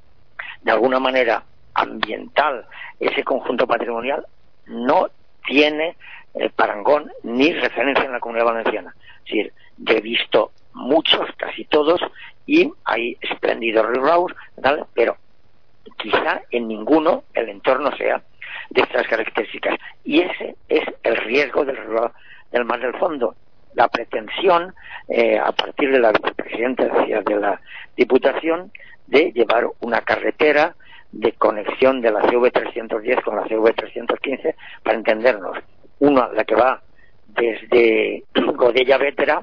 de alguna manera ambiental, ese conjunto patrimonial, no tiene eh, parangón ni referencia en la Comunidad Valenciana. Es decir, yo he visto muchos, casi todos, y hay espléndidos Riuraus, ¿vale? Pero quizá en ninguno el entorno sea de estas características. Y ese es el riesgo del, del Mar del Fondo. La pretensión, eh, a partir de la vicepresidencia de la Diputación, de llevar una carretera de conexión de la C V trescientos diez con la C V trescientos quince, para entendernos. Una, la que va desde Godella Vétera,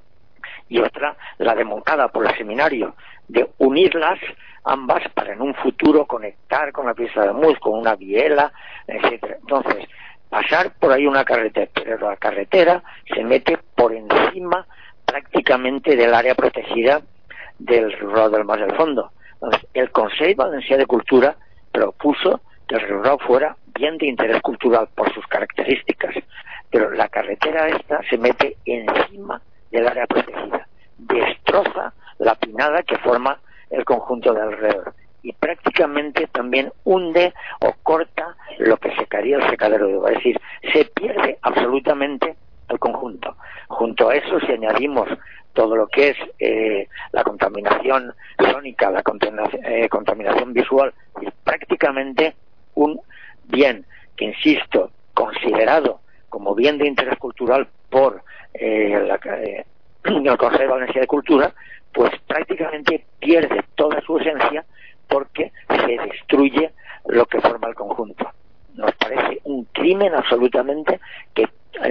y otra, la de Moncada por el Seminario, de unirlas ambas para en un futuro conectar con la Piedra de Muz, con una biela, etcétera. Entonces, pasar por ahí una carretera, pero la carretera se mete por encima prácticamente del área protegida del Riurau del Mar del Fondo. Entonces, el Consell Valencià de Cultura propuso que el Riurau fuera bien de interés cultural por sus características, pero la carretera esta se mete encima del área protegida, destroza la pinada que forma el conjunto de alrededor y prácticamente también hunde o corta lo que secaría el secadero de uva. Es decir, se pierde absolutamente el conjunto. Junto a eso, si añadimos todo lo que es eh, la contaminación sónica, la contaminación, eh, contaminación visual, es prácticamente un bien que, insisto, considerado como bien de interés cultural por eh, la, eh, el Consell Valencià de Cultura, pues prácticamente pierde toda su esencia porque se destruye lo que forma el conjunto. Nos parece un crimen absolutamente que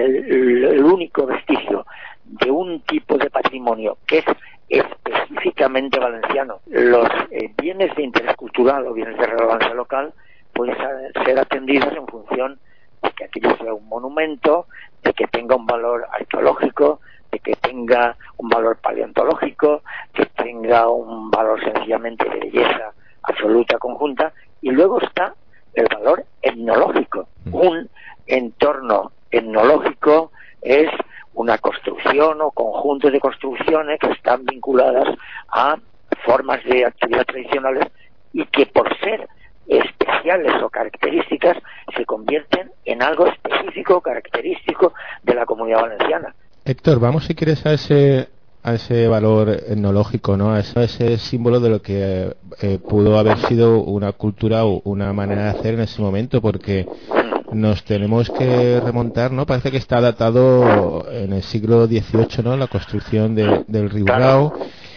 el, el único vestigio de un tipo de patrimonio que es específicamente valenciano, los eh, bienes de interés cultural o bienes de relevancia local, pueden ser atendidos en función de que aquello sea un monumento, de que tenga un valor arqueológico, de que tenga un valor paleontológico, que tenga un valor sencillamente de belleza absoluta conjunta, y luego está el valor etnológico. Un entorno etnológico es una construcción o conjunto de construcciones que están vinculadas a formas de actividad tradicionales y que por ser especiales o características se convierten en algo específico, característico de la Comunidad Valenciana. Héctor, vamos si quieres a ese a ese valor etnológico, ¿no? A ese, a ese símbolo de lo que eh, pudo haber sido una cultura o una manera de hacer en ese momento, porque nos tenemos que remontar, ¿no? Parece que está datado en el siglo dieciocho, ¿no? La construcción de, del Riurau.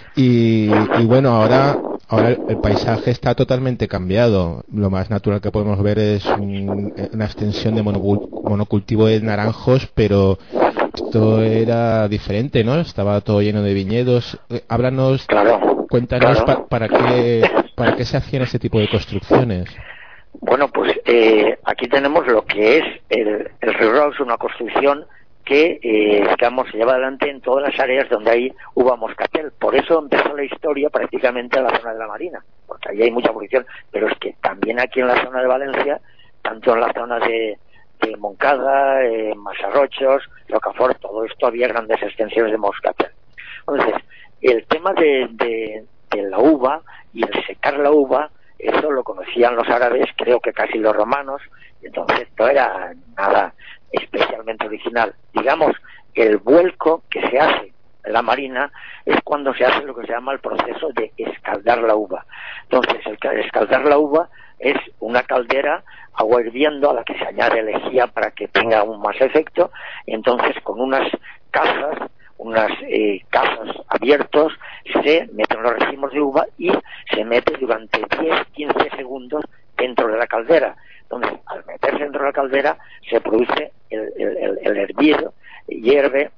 Y, y bueno, ahora ahora el, el paisaje está totalmente cambiado. Lo más natural que podemos ver es un, una extensión de monocultivo de naranjos, pero esto era diferente, ¿no? Estaba todo lleno de viñedos. Eh, háblanos, claro, cuéntanos claro. Pa, para qué para qué se hacían ese tipo de construcciones. Bueno, pues eh, aquí tenemos lo que es el, el Riurau. Es una construcción que, eh, digamos, se lleva adelante en todas las áreas donde hay uva moscatel. Por eso empezó la historia prácticamente en la zona de la Marina, porque ahí hay mucha producción, pero es que también aquí en la zona de Valencia, tanto en la zona de, de Moncada, eh, Masarrochos, Rocafort, todo esto había grandes extensiones de moscatel. Entonces, el tema de, de, de la uva y el secar la uva, eso lo conocían los árabes, creo que casi los romanos, entonces no era nada especialmente original. Digamos, el vuelco que se hace en la Marina es cuando se hace lo que se llama el proceso de escaldar la uva. Entonces, el escaldar la uva es una caldera, agua hirviendo, a la que se añade lejía para que tenga aún más efecto, y entonces con unas cazas, unas eh, cazas abiertos, se meten los racimos de uva y se mete durante diez a quince segundos dentro de la caldera. Entonces, al meterse dentro de la caldera, se produce el, el, el, el hervir, hierve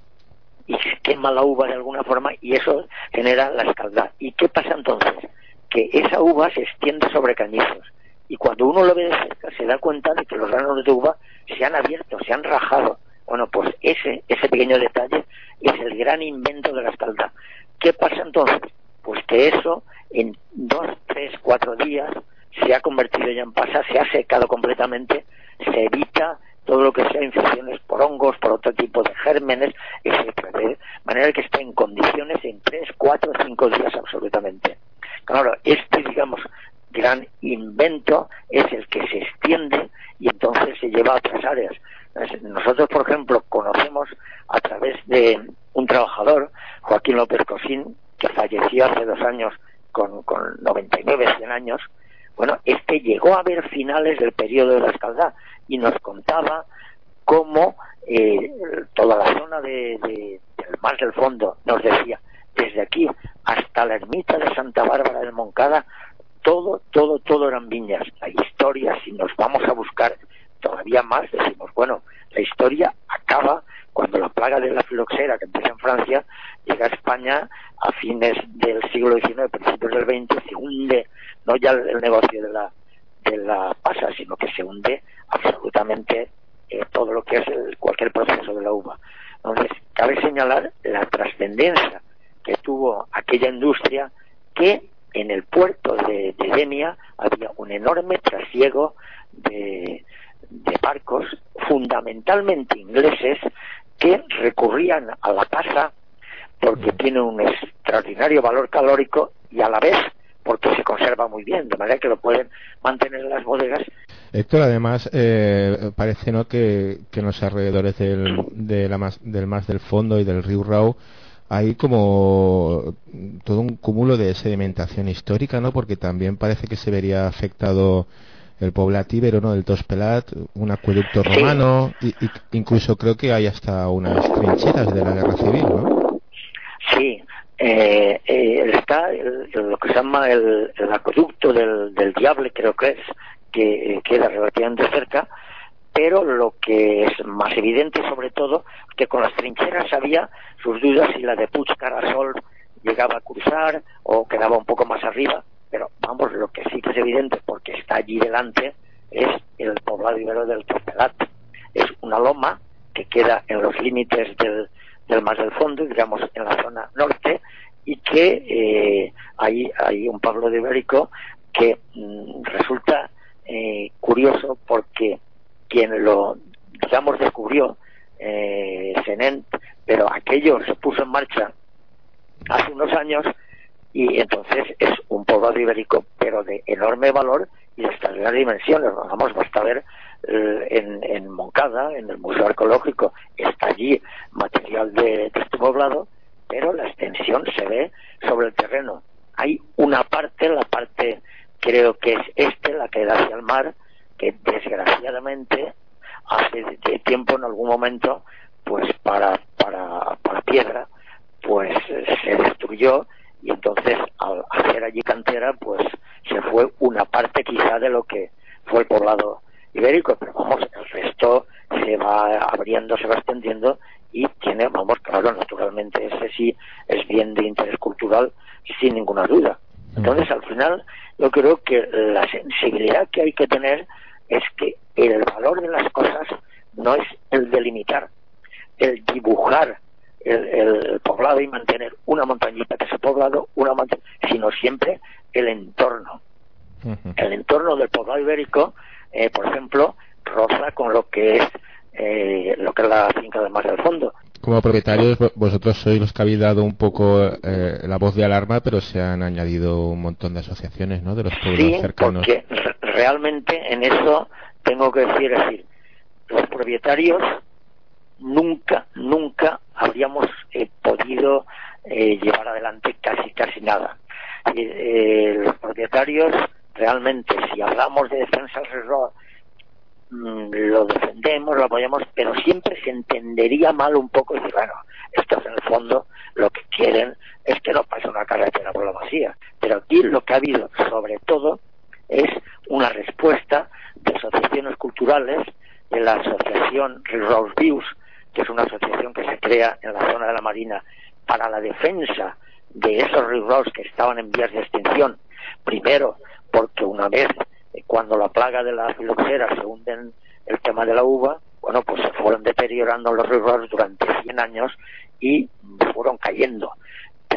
y se quema la uva de alguna forma, y eso genera la escaldada. ¿Y qué pasa entonces? Que esa uva se extiende sobre cañizos, y cuando uno lo ve de cerca se da cuenta de que los granos de uva se han abierto, se han rajado. Bueno, pues ese ese pequeño detalle es el gran invento de la escaldada. ¿Qué pasa entonces? Pues que eso en dos, tres, cuatro días se ha convertido ya en pasa, se ha secado completamente, se evita todo lo que sea infecciones por hongos, por otro tipo de gérmenes, etcétera. De manera que está en condiciones en tres, cuatro, cinco días absolutamente. Claro, este, digamos, gran invento es el que se extiende y entonces se lleva a otras áreas. Nosotros, por ejemplo, conocemos a través de un trabajador, Joaquín López Cosín, que falleció hace dos años con, con noventa y nueve, cien años. Bueno, este llegó a ver finales del periodo de la Escaldá y nos contaba cómo eh, toda la zona de, de, del Mar del Fondo, nos decía, desde aquí hasta la ermita de Santa Bárbara del Moncada, todo, todo, todo eran viñas. La historia, si nos vamos a buscar todavía más, decimos, bueno, la historia acaba cuando la plaga de la filoxera, que empieza en Francia, llega a España a fines del siglo diecinueve, principios del veinte, se hunde, no ya el, el negocio de la de la pasa, sino que se hunde absolutamente eh, todo lo que es el, cualquier proceso de la uva. Entonces, cabe señalar la trascendencia que tuvo aquella industria, que en el puerto de, de Denia había un enorme trasiego de, de barcos, fundamentalmente ingleses, que recurrían a la pasa porque tiene un extraordinario valor calórico y a la vez porque se conserva muy bien, de manera que lo pueden mantener en las bodegas. Héctor, además, eh, parece no que, que en los alrededores del, de la mas, del Mar del Fondo y del río Rau hay como todo un cúmulo de sedimentación histórica, ¿no? Porque también parece que se vería afectado el poblat íbero, ¿no? El Tospelat, un acuedoto romano, sí. y, y incluso creo que hay hasta unas trincheras de la Guerra Civil, ¿no? Sí, eh, eh, está el, lo que se llama el, el acueducto del, del Diable, creo que es, que eh, queda relativamente cerca, pero lo que es más evidente sobre todo, que con las trincheras había sus dudas si la de Puig Carasol llegaba a cruzar o quedaba un poco más arriba, pero vamos, lo que sí que es evidente, porque está allí delante, es el poblado ibero del Tospelat. Es una loma que queda en los límites del, del Mar del Fondo, digamos en la zona norte, y que eh, hay, hay un poblado ibérico que mm, resulta eh, curioso, porque quien lo, digamos, descubrió, eh, Senent, pero aquello se puso en marcha hace unos años, y entonces es un poblado ibérico, pero de enorme valor y de extraordinarias dimensiones. Vamos, basta ver eh, en, en Moncada, en el Museo Arqueológico, está allí material de, de este poblado, pero la extensión se ve sobre el terreno. Hay una parte, la parte creo que es este, la que da hacia el mar, que desgraciadamente hace de tiempo, en algún momento, pues para para para piedra, pues se destruyó, y entonces al hacer allí cantera, pues se fue una parte quizá de lo que fue el poblado ibérico, pero vamos, el resto se va abriendo, se va extendiendo, y tiene, vamos, claro, naturalmente ese sí es bien de interés cultural sin ninguna duda. Entonces, al final, yo creo que la sensibilidad que hay que tener es que el valor de las cosas no es el delimitar, el dibujar el, el poblado y mantener una montañita que es el poblado, una montaña, sino siempre el entorno. Uh-huh. El entorno del poblado ibérico, eh, por ejemplo, roza con lo que es eh, lo que es la finca del Mar del Fondo. Como propietarios, vosotros sois los que habéis dado un poco eh, la voz de alarma, pero se han añadido un montón de asociaciones, ¿no?, de los pueblos sí, cercanos. Sí, porque realmente en eso tengo que decir, es decir, los propietarios nunca, nunca habríamos eh, podido eh, llevar adelante casi, casi nada. Y, eh, los propietarios realmente, si hablamos de defensa del río, lo defendemos, lo apoyamos, pero siempre se entendería mal un poco y decir, bueno, estos en el fondo lo que quieren es que no pase una carretera por la vacía. Pero aquí lo que ha habido sobre todo es una respuesta de asociaciones culturales, de la asociación Rius Vius, que es una asociación que se crea en la zona de la Marina para la defensa de esos rius que estaban en vías de extinción. Primero, porque una vez cuando la plaga de la filoxera se hunde en el tema de la uva, bueno, pues se fueron deteriorando los rius durante cien años y fueron cayendo.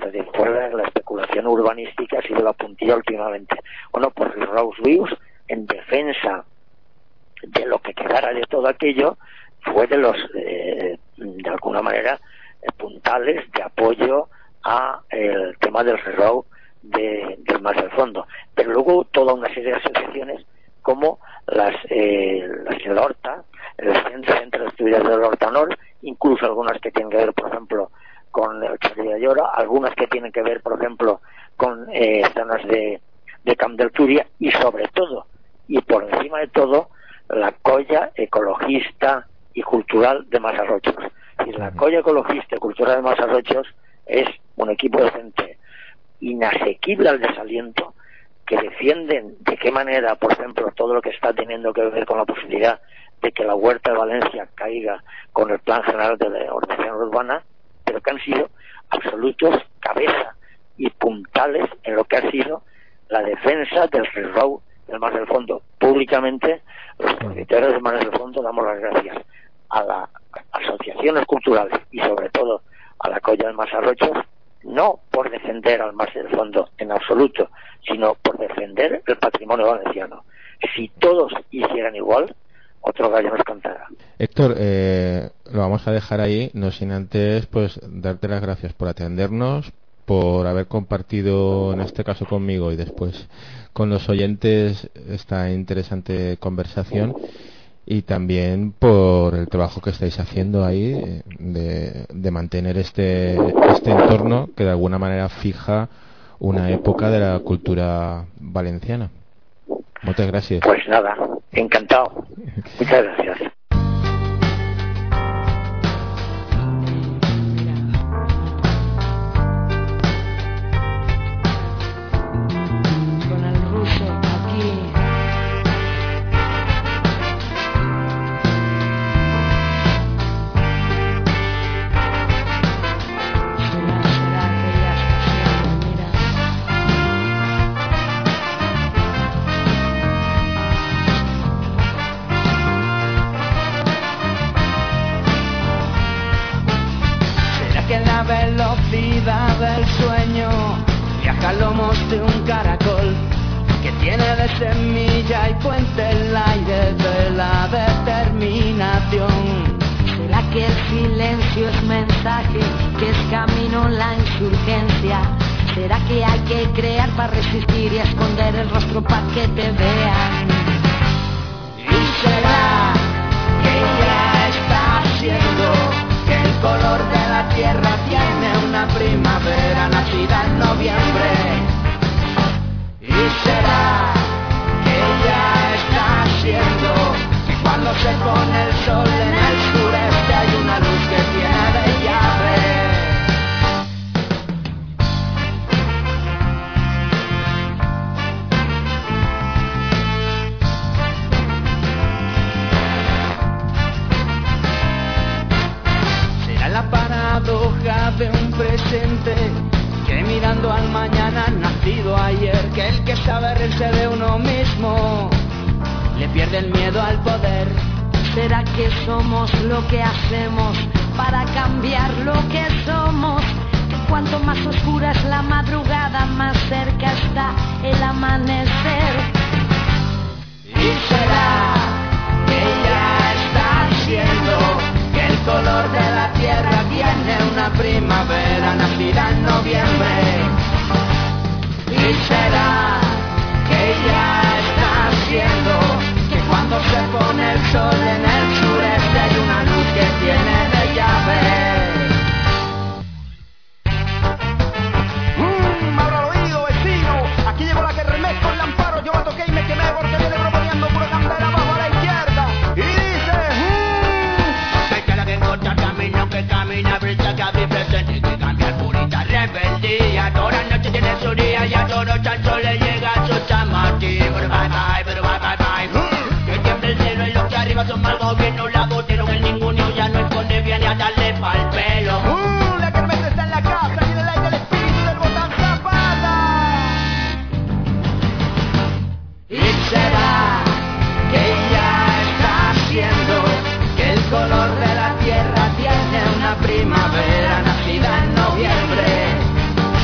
hasta después de la especulación urbanística ha sido la puntilla últimamente. Bueno, pues Raus Vius, en defensa de lo que quedara de todo aquello, fue de los, eh, de alguna manera, eh, puntales de apoyo a el tema del Rerrou de, del Mas del Fondo. Pero luego toda una serie de asociaciones como las, eh, las de la Horta, el Centro de Estudios de la Horta Nord, incluso algunas que tienen que ver, por ejemplo, con el Charri de Llora, algunas que tienen que ver, por ejemplo, con eh, zonas de, de Camp del Túria, y sobre todo, y por encima de todo, la colla ecologista y cultural de Masarrochos. Y la colla ecologista y cultural de Masarrochos es un equipo de gente inasequible al desaliento, que defienden de qué manera, por ejemplo, todo lo que está teniendo que ver con la posibilidad de que la Huerta de Valencia caiga con el Plan General de la Ordenación Urbana, pero que han sido absolutos cabeza y puntales en lo que ha sido la defensa del Rerrou del Mas del Fondo. Públicamente, los propietarios del Mas del Fondo damos las gracias a las asociaciones culturales y sobre todo a la colla del Masarrochos, no por defender al Mas del Fondo en absoluto, sino por defender el patrimonio valenciano. Si todos hicieran igual, otro gallo nos cantará. Héctor, eh, lo vamos a dejar ahí, no sin antes pues darte las gracias por atendernos, por haber compartido en este caso conmigo y después con los oyentes esta interesante conversación, y también por el trabajo que estáis haciendo ahí de, de mantener este, este entorno que de alguna manera fija una época de la cultura valenciana. Muchas gracias. Pues nada, encantado. Muchas gracias. Con el ruso aquí. Será, será que ya está haciendo, mira. Que la velocidad del sueño viaja a lomos de un caracol que tiene de semilla y puente el aire de la determinación. ¿Será que el silencio es mensaje, que es camino la insurgencia? ¿Será que hay que crear para resistir y esconder el rostro para que te vean? Y será que ya está haciendo que el color de la tierra tiene una primavera nacida en noviembre. Y será que ya está haciendo que cuando se pone el sol en el sureste hay una luz que tiene de llave. La paradoja de un presente que mirando al mañana nacido ayer, que el que sabe reírse de uno mismo le pierde el miedo al poder. ¿Será que somos lo que hacemos para cambiar lo que somos? Que cuanto más oscura es la madrugada, más cerca está el amanecer. Y será que ya está haciendo que el color de la tierra tiene una primavera nacida en noviembre. Y será que ya está haciendo que cuando se pone el sol en el sureste hay una luz que tiene de llave. Mmm, habrá oído, vecino. Aquí llegó la que remezco con el amparo. Yo me toqué y me quemé porque viene proponiendo puro candela abajo a la izquierda. Y dice, camino que camina, brilla que abrir presente, que cambia purita rebeldía. Toda la noche tiene su día y a todo chancho le llega su chamatín. Pero bye bye, pero bye bye bye. Que tiemble el cielo y los que arriba son mal gobierno. La botero en ninguno ya no esconde bien y a darle pa'l pelo. Uh, la kermés está en la casa, tiene el aire del espíritu del botán Zapata. Y será que ya está haciendo que el color de la tierra tiene una primavera nacida en noviembre.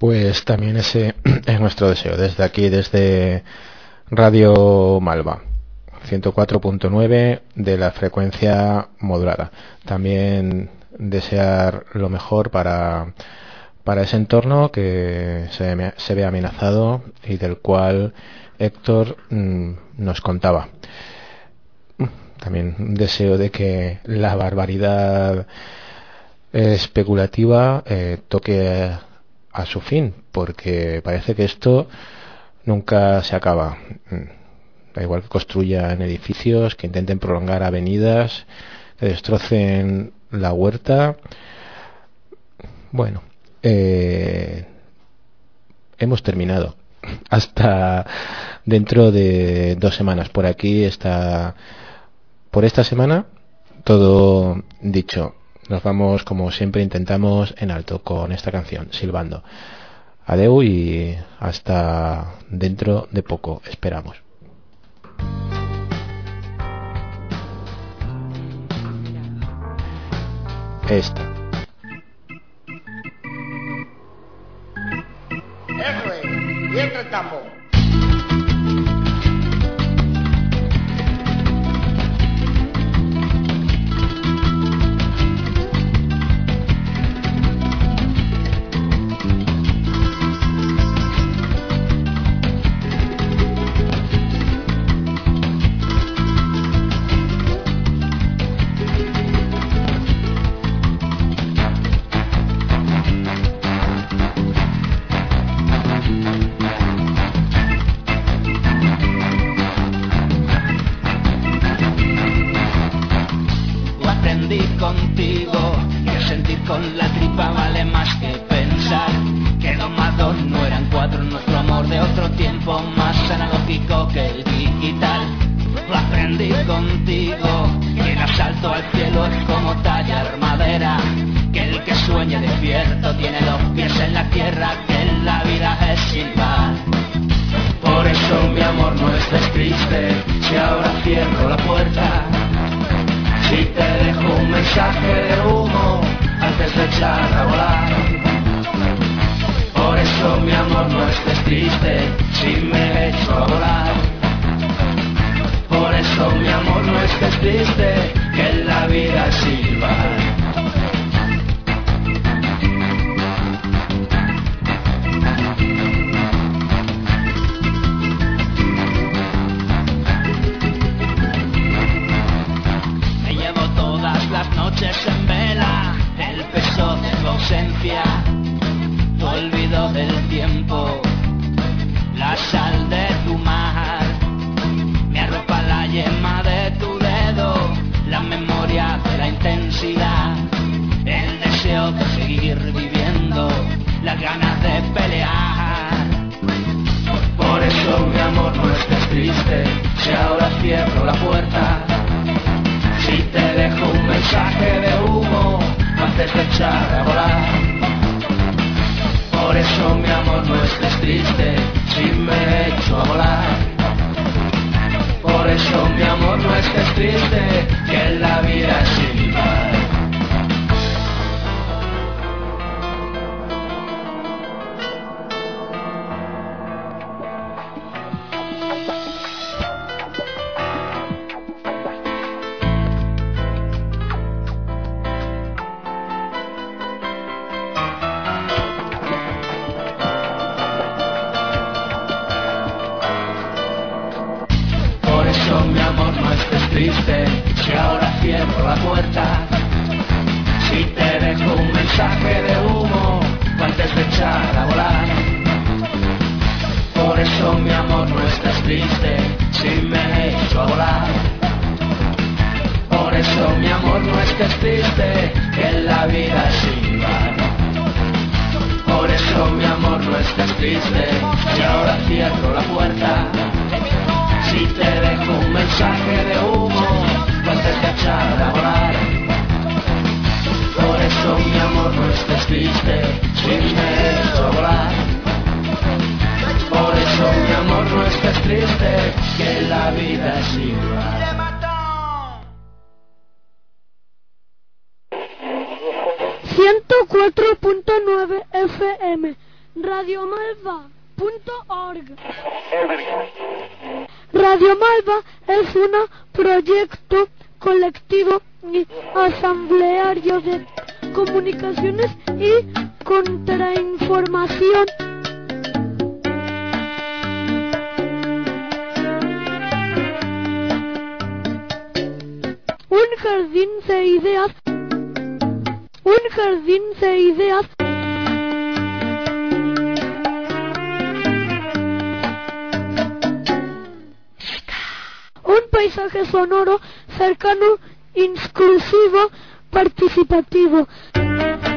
Pues también ese es nuestro deseo, desde aquí, desde Radio Malva, ciento cuatro punto nueve de la frecuencia modulada. También desear lo mejor para, para ese entorno que se, se ve amenazado y del cual Héctor mmm, nos contaba. También un deseo de que la barbaridad especulativa eh, toque a su fin, porque parece que esto nunca se acaba. Da igual que construyan edificios, que intenten prolongar avenidas, que destrocen la huerta. Bueno, eh, hemos terminado. Hasta dentro de dos semanas. Por aquí está, por esta semana, todo dicho. Nos vamos, como siempre, intentamos en alto con esta canción, silbando. Adeu y hasta dentro de poco, esperamos. Esta. Eso es, y entra el tambor. Contigo, que sentir con la tripa vale más que pensar que dos más dos no eran cuatro, nuestro amor de otro tiempo más analógico que el digital. Lo aprendí contigo, que el asalto al cielo es como tallar madera, que el que sueña despierto tiene dos pies en la tierra, que en la vida es silbar. Por eso mi amor no estés triste, si ahora cierro la puerta. Si te dejo un mensaje de humo antes de echar a volar. Por eso mi amor no estés triste si me echo a volar. Por eso mi amor no estés triste, que en la vida es silbar. Noches en vela, el peso de tu ausencia, tu olvido del tiempo, la sal de tu mar, me arropa la yema de tu dedo, la memoria de la intensidad, el deseo de seguir viviendo, las ganas de pelear. Por eso mi amor no estés triste, si ahora cierro la puerta. Si te dejo un mensaje de humo antes de echar a volar. Por eso mi amor no estés triste si me echo a volar. Por eso mi amor no estés triste, que en la vida es silbar. Triste, si ahora cierro la puerta. Si te dejo un mensaje de humo antes de echar a volar. Por eso mi amor no estés triste si me echo a volar. Por eso mi amor no estés triste, que en la vida es silbar. Por eso mi amor no estés triste si ahora cierro la puerta. Si te dejo un mensaje de humo antes de echar a volar. Por eso mi amor no estés triste si me echo a volar. Por eso mi amor no estés triste, que la vida es igual. ciento cuatro punto nueve F M radio malva punto org. Radio Malva es un proyecto colectivo y asambleario de comunicaciones y contrainformación. Un jardín de ideas. Un jardín de ideas. Un paisaje sonoro, cercano, inclusivo, participativo.